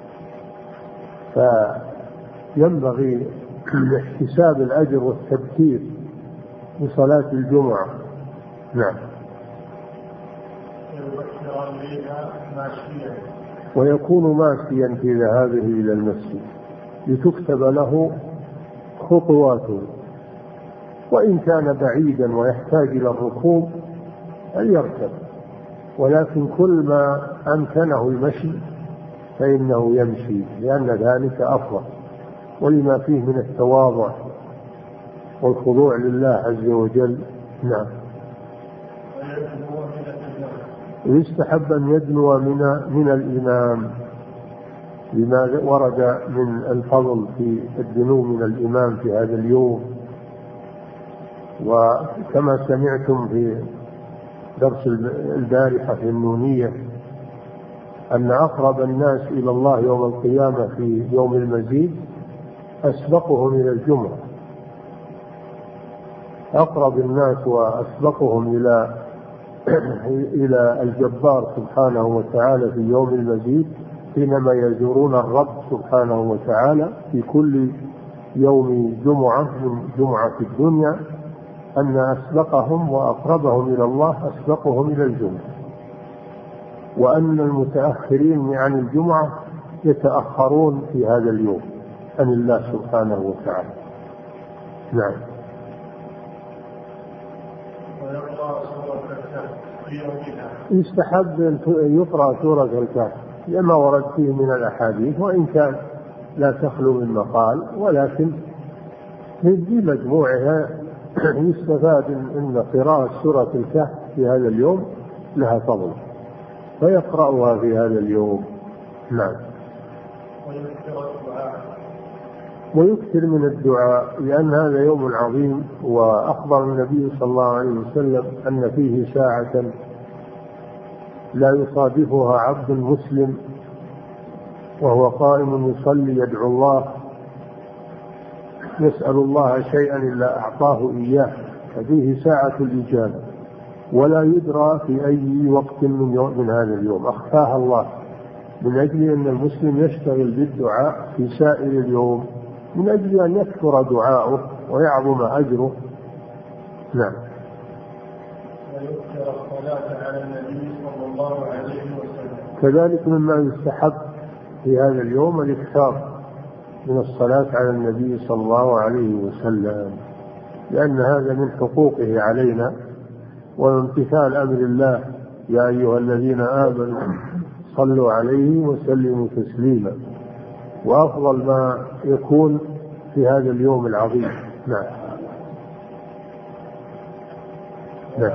فينبغي احتساب الأجر والتبكير بصلاة الجمعة. نعم. ويكون ماشيا في ذهابه إلى المسجد لتكتب له خطواته، وإن كان بعيدا ويحتاج إلى الركوب فليركب، ولكن كل ما أمكنه المشي فإنه يمشي، لأن ذلك أفضل، ولما فيه من التواضع والخضوع لله عز وجل. نعم. ويستحب أن يدنو من من الإمام، لما ورد من الفضل في الدنو من الإمام في هذا اليوم. وكما سمعتم في درس البارحة في النونية أن أقرب الناس إلى الله يوم القيامة في يوم المزيد أسبقهم إلى الجمعة. أقرب الناس وأسبقهم إلى إلى الجبار سبحانه وتعالى في يوم المزيد حينما يزورون الرب سبحانه وتعالى في كل يوم جمعة من جمعة الدنيا، أن أسبقهم وأقربهم إلى الله أسبقهم إلى الجمعة، وأن المتأخرين عن الجمعة يتأخرون في هذا اليوم عن الله سبحانه وتعالى. نعم. يستحب أن يقرأ سورة الكهف لما ورد فيه من الأحاديث، وإن كان لا تخلو من مقال، ولكن في مجموعها يستفاد أن قراءة سورة الكهف في هذا اليوم لها فضل، فيقرأها في هذا اليوم. نعم. ويكثر من الدعاء، لأن هذا يوم عظيم، وأخبر النبي صلى الله عليه وسلم أن فيه ساعة لا يصادفها عبد مسلم وهو قائم يصلي يدعو الله يسأل الله شيئا إلا أعطاه إياه، ففيه ساعة الإجابة، ولا يدرى في أي وقت من, يوم من هذا اليوم أخفاها الله، من أجل أن المسلم يشتغل بالدعاء في سائر اليوم، من أجل أن يكثر دعاؤه ويعظم أجره. نعم.
ويكثر الصلاة على النبي صلى الله عليه وسلم.
كذلك مما يستحب في هذا اليوم الإكثار من الصلاة على النبي صلى الله عليه وسلم، لأن هذا من حقوقه علينا وامتثال أمر الله: يا أيها الذين آمنوا صلوا عليه وسلموا تسليما. وأفضل ما يكون في هذا اليوم العظيم. نعم. نعم.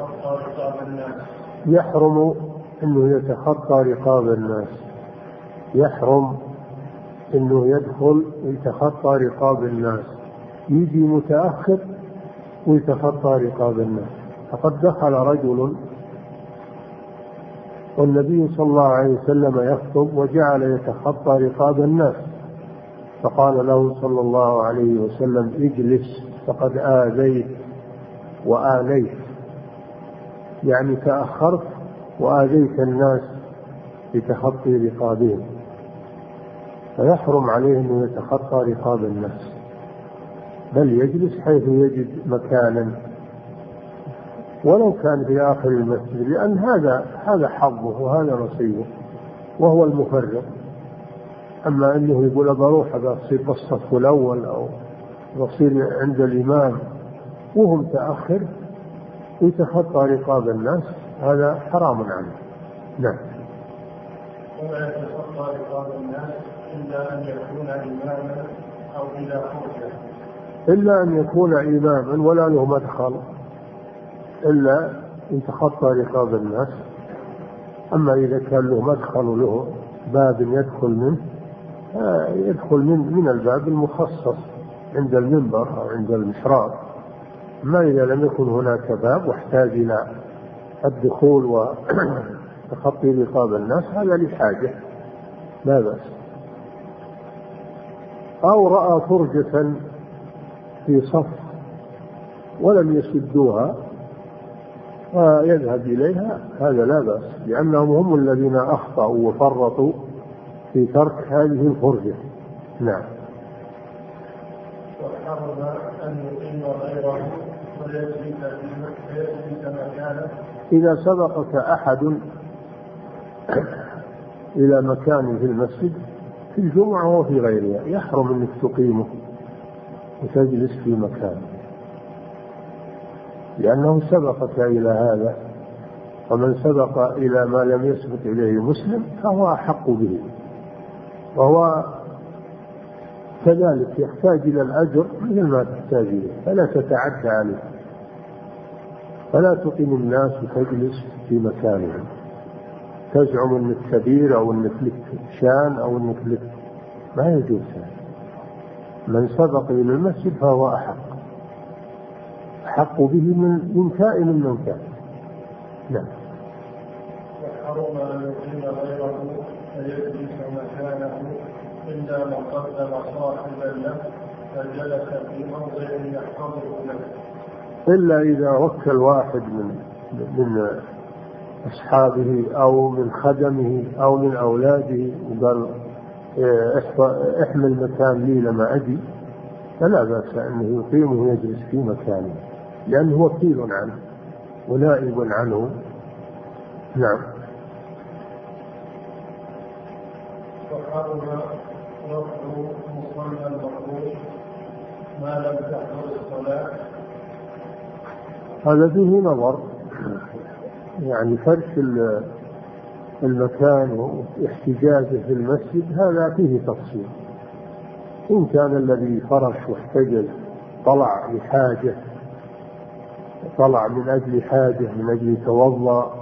يحرم أنه يتخطى رقاب الناس، يحرم أنه يدخل ويتخطى رقاب الناس، يجي متأخر ويتخطى رقاب الناس. فقد دخل رجل والنبي صلى الله عليه وسلم يخطب وجعل يتخطى رقاب الناس، فقال له صلى الله عليه وسلم: اجلس فقد آذيت وآليت، يعني تأخرت وآذيت الناس بتخطي رقابهم. فيحرم عليه أن يتخطى رقاب الناس، بل يجلس حيث يجد مكانا ولو كان في آخر المسجد، لأن هذا هذا حظه وهذا نصيبه وهو المفرق. أما أنه يقول بروح بصير بالصف الأول أو بصير عند الإمام وهو متأخر ويتخطى رقاب الناس، هذا حرام عنه. نعم.
ولا يتخطى رقاب الناس إلا أن يكون إماما أو إلى حجة.
إلا أن يكون إماما ولا له مدخل إلا إن تخطى رقاب الناس. أما إذا كان له مدخل له باب يدخل منه يدخل من من الباب المخصص عند المنبر أو عند المحراب. ما إذا لم يكن هناك باب واحتاج إلى الدخول وتخطي رقاب الناس هذا لحاجة لا بأس. أو رأى فرجة في صف ولم يسدوها ويذهب إليها هذا لا بأس، لأنهم هم الذين أخطأوا وفرطوا في ترك هذه الفرجة. نعم.
وحرم أن يقيم غيره ويجلس مكانه.
إذا سبقك أحد إلى مكان في المسجد في الجمعة وفي غيرها يحرم أنك تقيمه وتجلس في مكانه، لأنه سبقك إلى هذا، ومن سبق إلى ما لم يسبق إليه مسلم فهو أحق به، وهو كذلك يحتاج إلى الأجر مثل ما تحتاج إليه، فلا تتعدى عليه، فلا تقيم الناس وتجلس في مكانهم تزعم أنك كبير أو أنك لك شان أو أنك لك، ما يجوز هذا. من سبق إلى المسجد فهو أحق أحق به من من كائن من كان. نعم.
وحرم أن يقيم غيره فيجلس مكانه إلا من قدم صاحبا له فجلس في موضع يحفظه له،
إلا إذا وكل واحد من من أصحابه أو من خدمه أو من أولاده وقال احمل مكان لي لما أجي، فلا بأس أنه يقيمه ويجلس في مكانه، لأنه وكيل عنه ونائب عنه. نعم.
وحرم رفع مصلى المفروش ما لم تحضر الصلاة.
هذا فيه نظر، يعني فرش المكان واحتجازه في المسجد هذا فيه تفصيل. إن كان الذي فرش واحتجز طلع لحاجة، طلع من أجل حاجة، من أجل توضأ،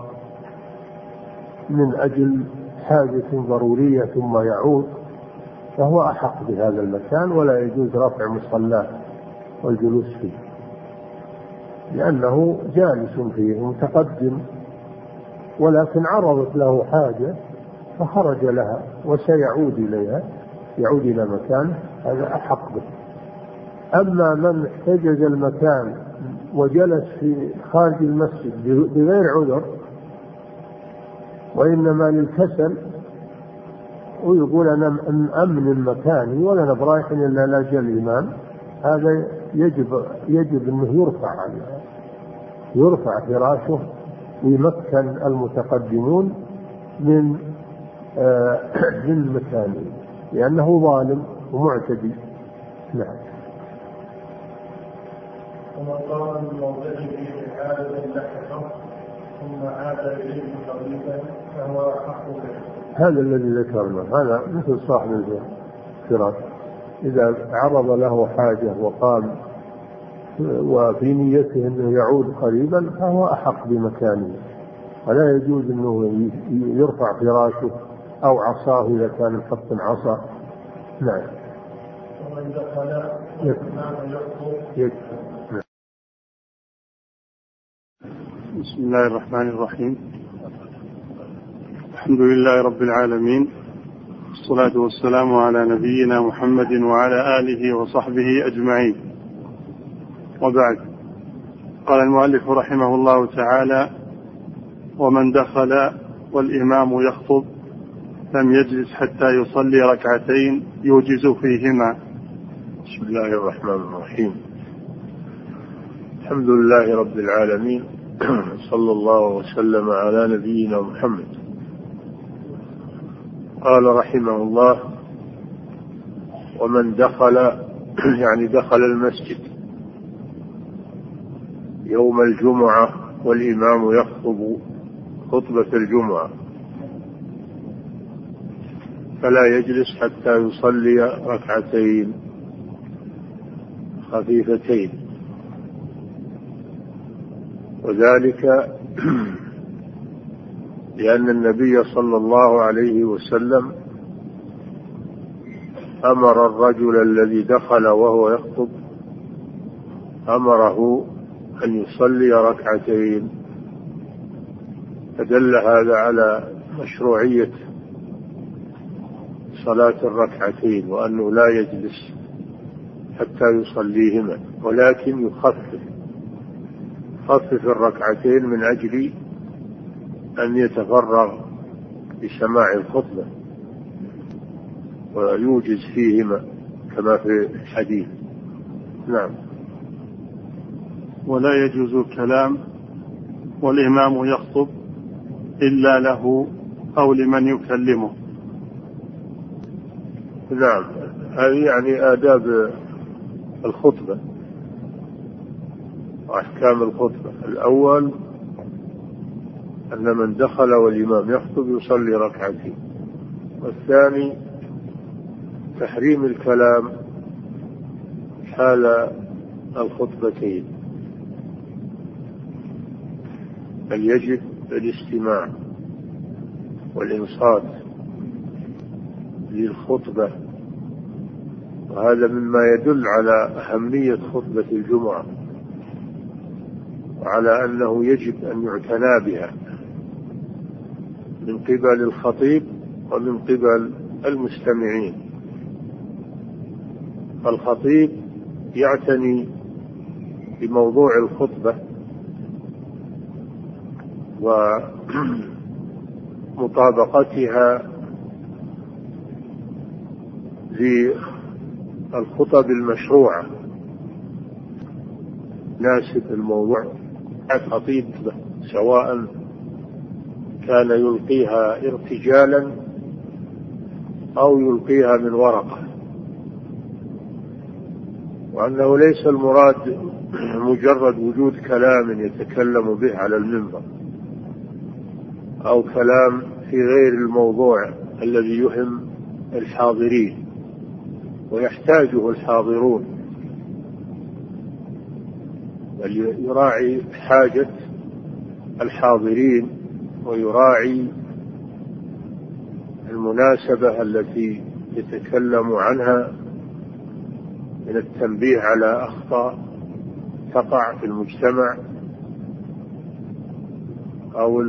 من أجل حاجة ضرورية ثم يعود، فهو أحق بهذا المكان ولا يجوز رفع مصلاه والجلوس فيه، لأنه جالس فيه متقدم، ولكن عرضت له حاجة فخرج لها وسيعود إليها، يعود إلى مكانه، هذا أحق به. أما من احتجز المكان وجلس في خارج المسجد بغير عذر وإنما للكسل ويقول أنا أمن المكان ولا نبرايح إلا لا جاء الإمام، هذا يجب يجب أنه يرفع عنه، يرفع فراشه ويمكن المتقدمون من آه من مكانه، لأنه ظالم ومعتدي. نعم.
ومن قام من موضعه في حالة لحظة ثم عاد إليه قريبا فهو أحق به.
هذا الذي ذكرنا، هذا مثل صاحب الفراش إذا عرض له حاجة وقام وفي نيته أنه يعود قريبا فهو أحق بمكانه، ولا يجوز أنه يرفع فراشه أو عصاه إذا كان الحط عصا. نعم.
ومن دخل الإمام يخطب.
بسم الله الرحمن الرحيم. الحمد لله رب العالمين، والصلاة والسلام على نبينا محمد وعلى آله وصحبه أجمعين، وبعد. قال المؤلف رحمه الله تعالى: ومن دخل والإمام يخطب لم يجلس حتى يصلي ركعتين يوجز فيهما.
بسم الله الرحمن الرحيم. الحمد لله رب العالمين، صلى الله وسلم على نبينا محمد. قال رحمه الله: ومن دخل يعني دخل المسجد يوم الجمعة والإمام يخطب خطبة الجمعة فلا يجلس حتى يصلي ركعتين خفيفتين، وذلك لأن النبي صلى الله عليه وسلم أمر الرجل الذي دخل وهو يخطب أمره أن يصلي ركعتين، فدل هذا على مشروعية صلاة الركعتين، وأنه لا يجلس حتى يصليهما، ولكن يخفف يخفف الركعتين من أجل أن يتفرغ بسماع الخطبة ويوجز فيهما كما في الحديث. نعم.
ولا يجوز الكلام والإمام يخطب إلا له أو لمن يكلمه.
نعم، هذه يعني آداب الخطبة وأحكام الخطبة. الأول أن من دخل والإمام يخطب يصلي ركعتين، والثاني تحريم الكلام حال الخطبتين، بل يجب الاستماع والإنصات للخطبة، وهذا مما يدل على أهمية خطبة الجمعة وعلى أنه يجب أن يعتنى بها من قبل الخطيب ومن قبل المستمعين. فالخطيب يعتني بموضوع الخطبة ومطابقتها للخطب المشروعة، ناسب الموضوع الخطيب، سواء كان يلقيها ارتجالا أو يلقيها من ورقة، وأنه ليس المراد مجرد وجود كلام يتكلم به على المنبر أو كلام في غير الموضوع الذي يهم الحاضرين ويحتاجه الحاضرون، بل يراعي حاجة الحاضرين ويراعي المناسبة التي يتكلم عنها من التنبيه على أخطاء تقع في المجتمع أو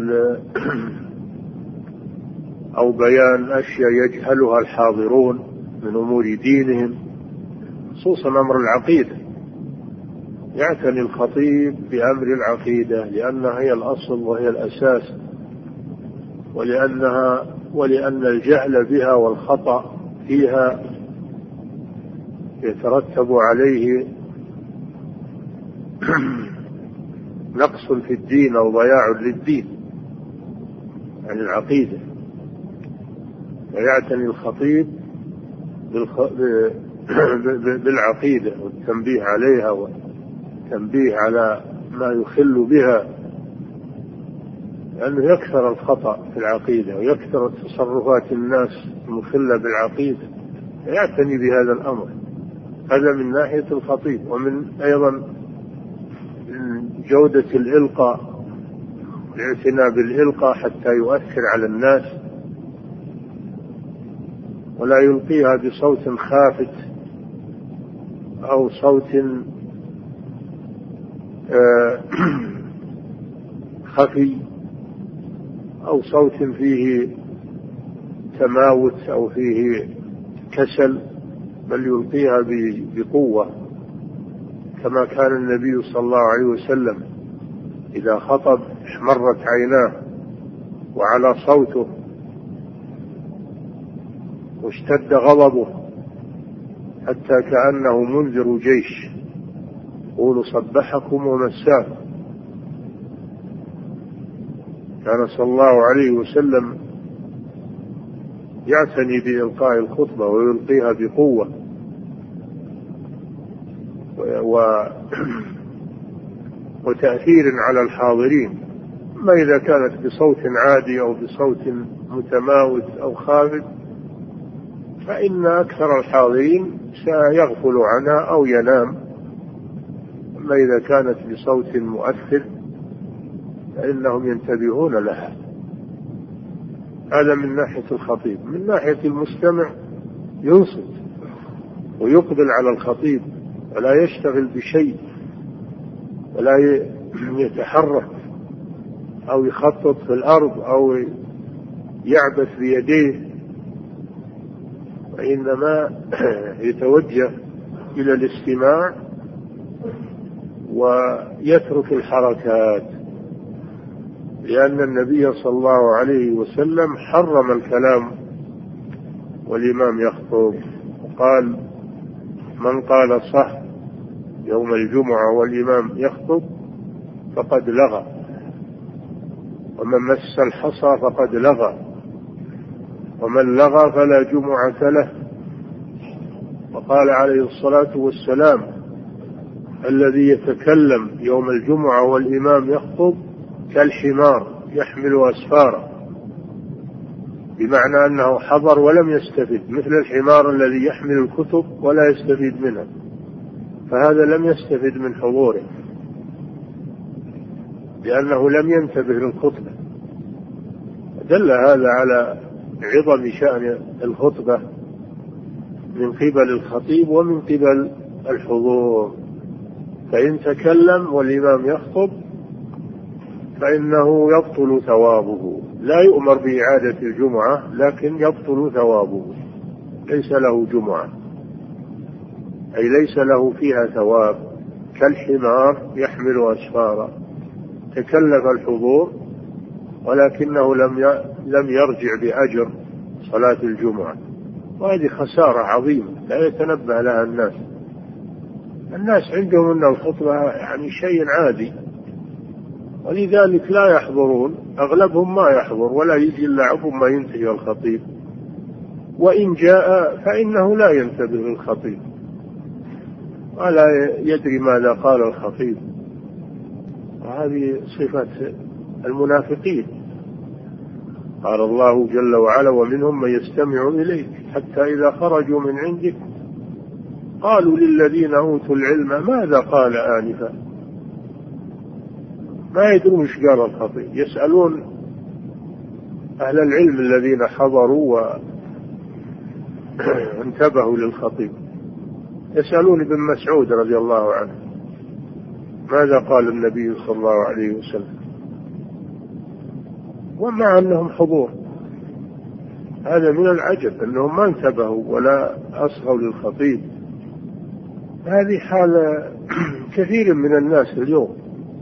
أو بيان أشياء يجهلها الحاضرون من أمور دينهم، خصوصا أمر العقيدة. يعتني الخطيب بأمر العقيدة لأنها هي الأصل وهي الأساس، ولأنها ولأن الجهل بها والخطأ فيها يترتب عليه نقص في الدين أو ضياع للدين عن العقيدة. ويعتني الخطيب بالعقيدة والتنبيه عليها والتنبيه على ما يخل بها، لأنه يكثر الخطأ في العقيدة ويكثر تصرفات الناس المخلة بالعقيدة، يعتني بهذا الأمر. هذا من ناحية الخطيب. ومن أيضا جودة الإلقاء، الاعتناء بالإلقاء حتى يؤثر على الناس، ولا يلقيها بصوت خافت أو صوت خفي أو صوت فيه تماوت أو فيه كسل، بل يلقيها بقوة، كما كان النبي صلى الله عليه وسلم إذا خطب احمرت عيناه وعلى صوته واشتد غضبه حتى كأنه منذر جيش يقول صبحكم ومساكم. كان صلى الله عليه وسلم يعتني بإلقاء الخطبة ويلقيها بقوة و... وتأثير على الحاضرين، ما إذا كانت بصوت عادي أو بصوت متماوت أو خافت فإن أكثر الحاضرين سيغفل عنها أو ينام أما إذا كانت بصوت مؤثر فإنهم ينتبهون لها. هذا من ناحية الخطيب. من ناحية المستمع ينصت ويقبل على الخطيب ولا يشتغل بشيء ولا يتحرك أو يخطط في الأرض أو يعبث بيديه، وإنما يتوجه إلى الاستماع ويترك الحركات، لأن النبي صلى الله عليه وسلم حرم الكلام والإمام يخطب، وقال: من قال صح يوم الجمعة والإمام يخطب فقد لغى، ومن مس الحصى فقد لغى، ومن لغى فلا جمعة له. وقال عليه الصلاة والسلام: الذي يتكلم يوم الجمعة والإمام يخطب كالحمار يحمل أسفارا، بمعنى أنه حضر ولم يستفد، مثل الحمار الذي يحمل الكتب ولا يستفيد منها، فهذا لم يستفد من حضوره لأنه لم ينتبه للخطبة. دل هذا على عظم شأن الخطبة من قبل الخطيب ومن قبل الحضور. فإن تكلم والإمام يخطب فإنه يبطل ثوابه، لا يؤمر بإعادة الجمعة لكن يبطل ثوابه، ليس له جمعة، أي ليس له فيها ثواب، كالحمار يحمل أسفارا. تكلف الحضور ولكنه لم لم يرجع بأجر صلاة الجمعة، وهذه خسارة عظيمة لا يتنبه لها الناس. الناس عندهم أن الخطبة يعني شيء عادي، ولذلك لا يحضرون، أغلبهم ما يحضر ولا يجي إلا عقب ما ينتهي الخطيب، وإن جاء فإنه لا ينتبه للخطيب ولا يدري ماذا قال الخطيب. وهذه صفة المنافقين. قال الله جل وعلا: ومنهم من يستمع إليك حتى إذا خرجوا من عندك قالوا للذين أوتوا العلم ماذا قال آنفا. ما يدرون ايش قال الخطيب، يسألون أهل العلم الذين حضروا وانتبهوا للخطيب، يسألون ابن مسعود رضي الله عنه ماذا قال النبي صلى الله عليه وسلم، ومع أنهم حضور. هذا من العجب أنهم ما انتبهوا ولا أصغوا للخطيب. هذه حال كثير من الناس اليوم،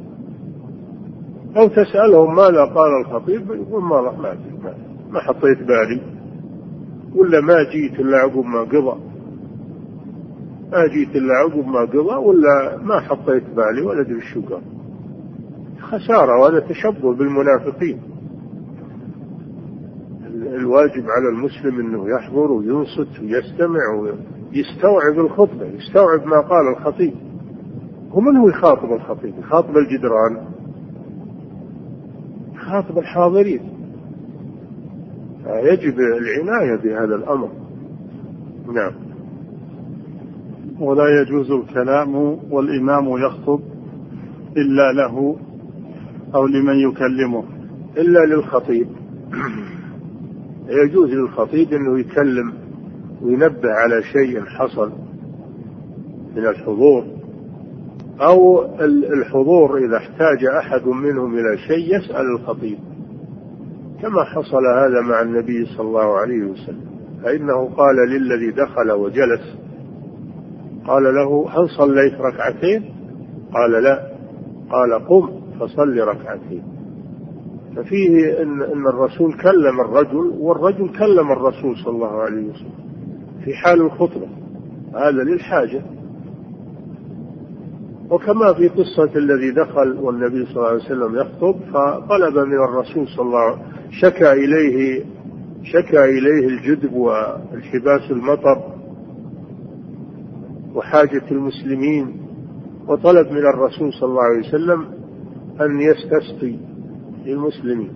أو تسألهم ماذا قال الخطيب يقول ما ما ما حطيت بالي، ولا ما جيت إلا عقب ما قضى، ما جيت إلا عقب ما قضى، ولا ما حطيت بالي ولا أدري شو قال. خسارة، وهذا تشبه بالمنافقين. الواجب على المسلم أنه يحضر وينصت ويستمع ويستوعب الخطبة، يستوعب ما قال الخطيب. ومن هو يخاطب الخطيب؟ يخاطب الجدران، يخاطب الحاضرين. فيجب العناية بهذا الأمر. نعم.
ولا يجوز الكلام والإمام يخطب إلا له أو لمن يكلمه،
إلا للخطيب. يجوز للخطيب أنه يكلم وينبه على شيء حصل من الحضور، أو الحضور إذا احتاج أحد منهم إلى شيء يسأل الخطيب، كما حصل هذا مع النبي صلى الله عليه وسلم. فإنه قال للذي دخل وجلس، قال له: هل صليت ركعتين؟ قال: لا. قال: قم فصل ركعتين. ففيه إن, إن الرسول كلم الرجل، والرجل كلم الرسول صلى الله عليه وسلم في حال الخطبة، هذا للحاجة. وكما في قصة الذي دخل والنبي صلى الله عليه وسلم يخطب، فطلب من الرسول صلى الله عليه وسلم، شكى إليه شكى إليه الجدب والحباس المطر وحاجة المسلمين، وطلب من الرسول صلى الله عليه وسلم أن يستسقي للمسلمين،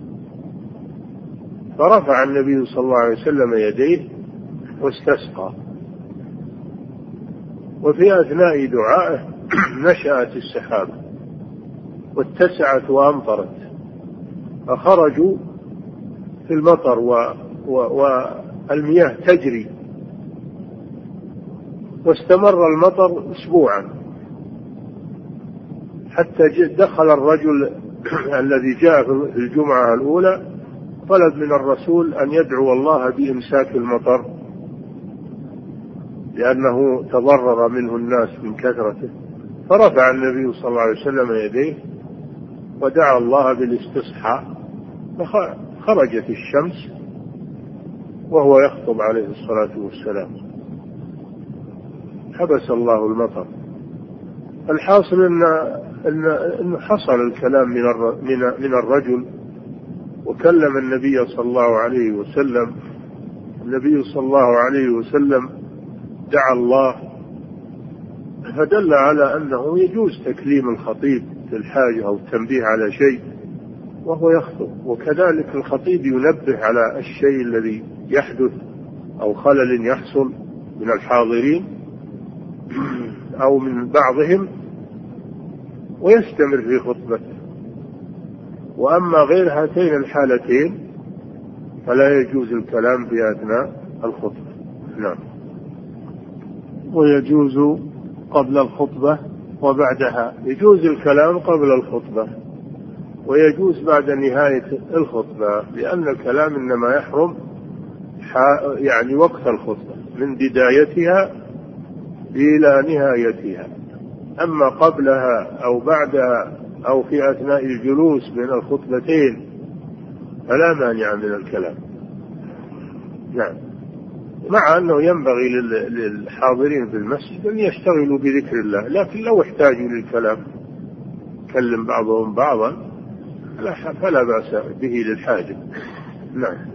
فرفع النبي صلى الله عليه وسلم يديه واستسقى. وفي أثناء دعائه نشأت السحابة واتسعت وأمطرت، فخرجوا في المطر و... و... والمياه تجري، واستمر المطر أسبوعا حتى دخل الرجل الذي جاء في الجمعة الأولى طلب من الرسول أن يدعو الله بإمساك المطر لأنه تضرر منه الناس من كثرته، فرفع النبي صلى الله عليه وسلم يديه ودعا الله بالاستصحاء، فخرجت الشمس وهو يخطب عليه الصلاة والسلام، حبس الله المطر. الحاصل إن إنه حصل الكلام من من الرجل، وكلم النبي صلى الله عليه وسلم. النبي صلى الله عليه وسلم دعا الله، فدل على أنه يجوز تكليم الخطيب في الحاجة أو التنبيه على شيء وهو يخطب، وكذلك الخطيب ينبه على الشيء الذي يحدث أو خلل يحصل من الحاضرين أو من بعضهم ويستمر في خطبته. وأما غير هاتين الحالتين فلا يجوز الكلام في أثناء الخطبة. نعم.
ويجوز قبل الخطبة وبعدها.
يجوز الكلام قبل الخطبة ويجوز بعد نهاية الخطبة، لأن الكلام إنما يحرم يعني وقت الخطبة من بدايتها إلى نهايتها. أما قبلها أو بعدها أو في أثناء الجلوس بين الخطبتين فلا مانع من الكلام. نعم، مع أنه ينبغي للحاضرين في المسجد أن يشتغلوا بذكر الله، لكن لو احتاجوا للكلام كلم بعضهم بعضا فلا بأس به للحاجة. نعم.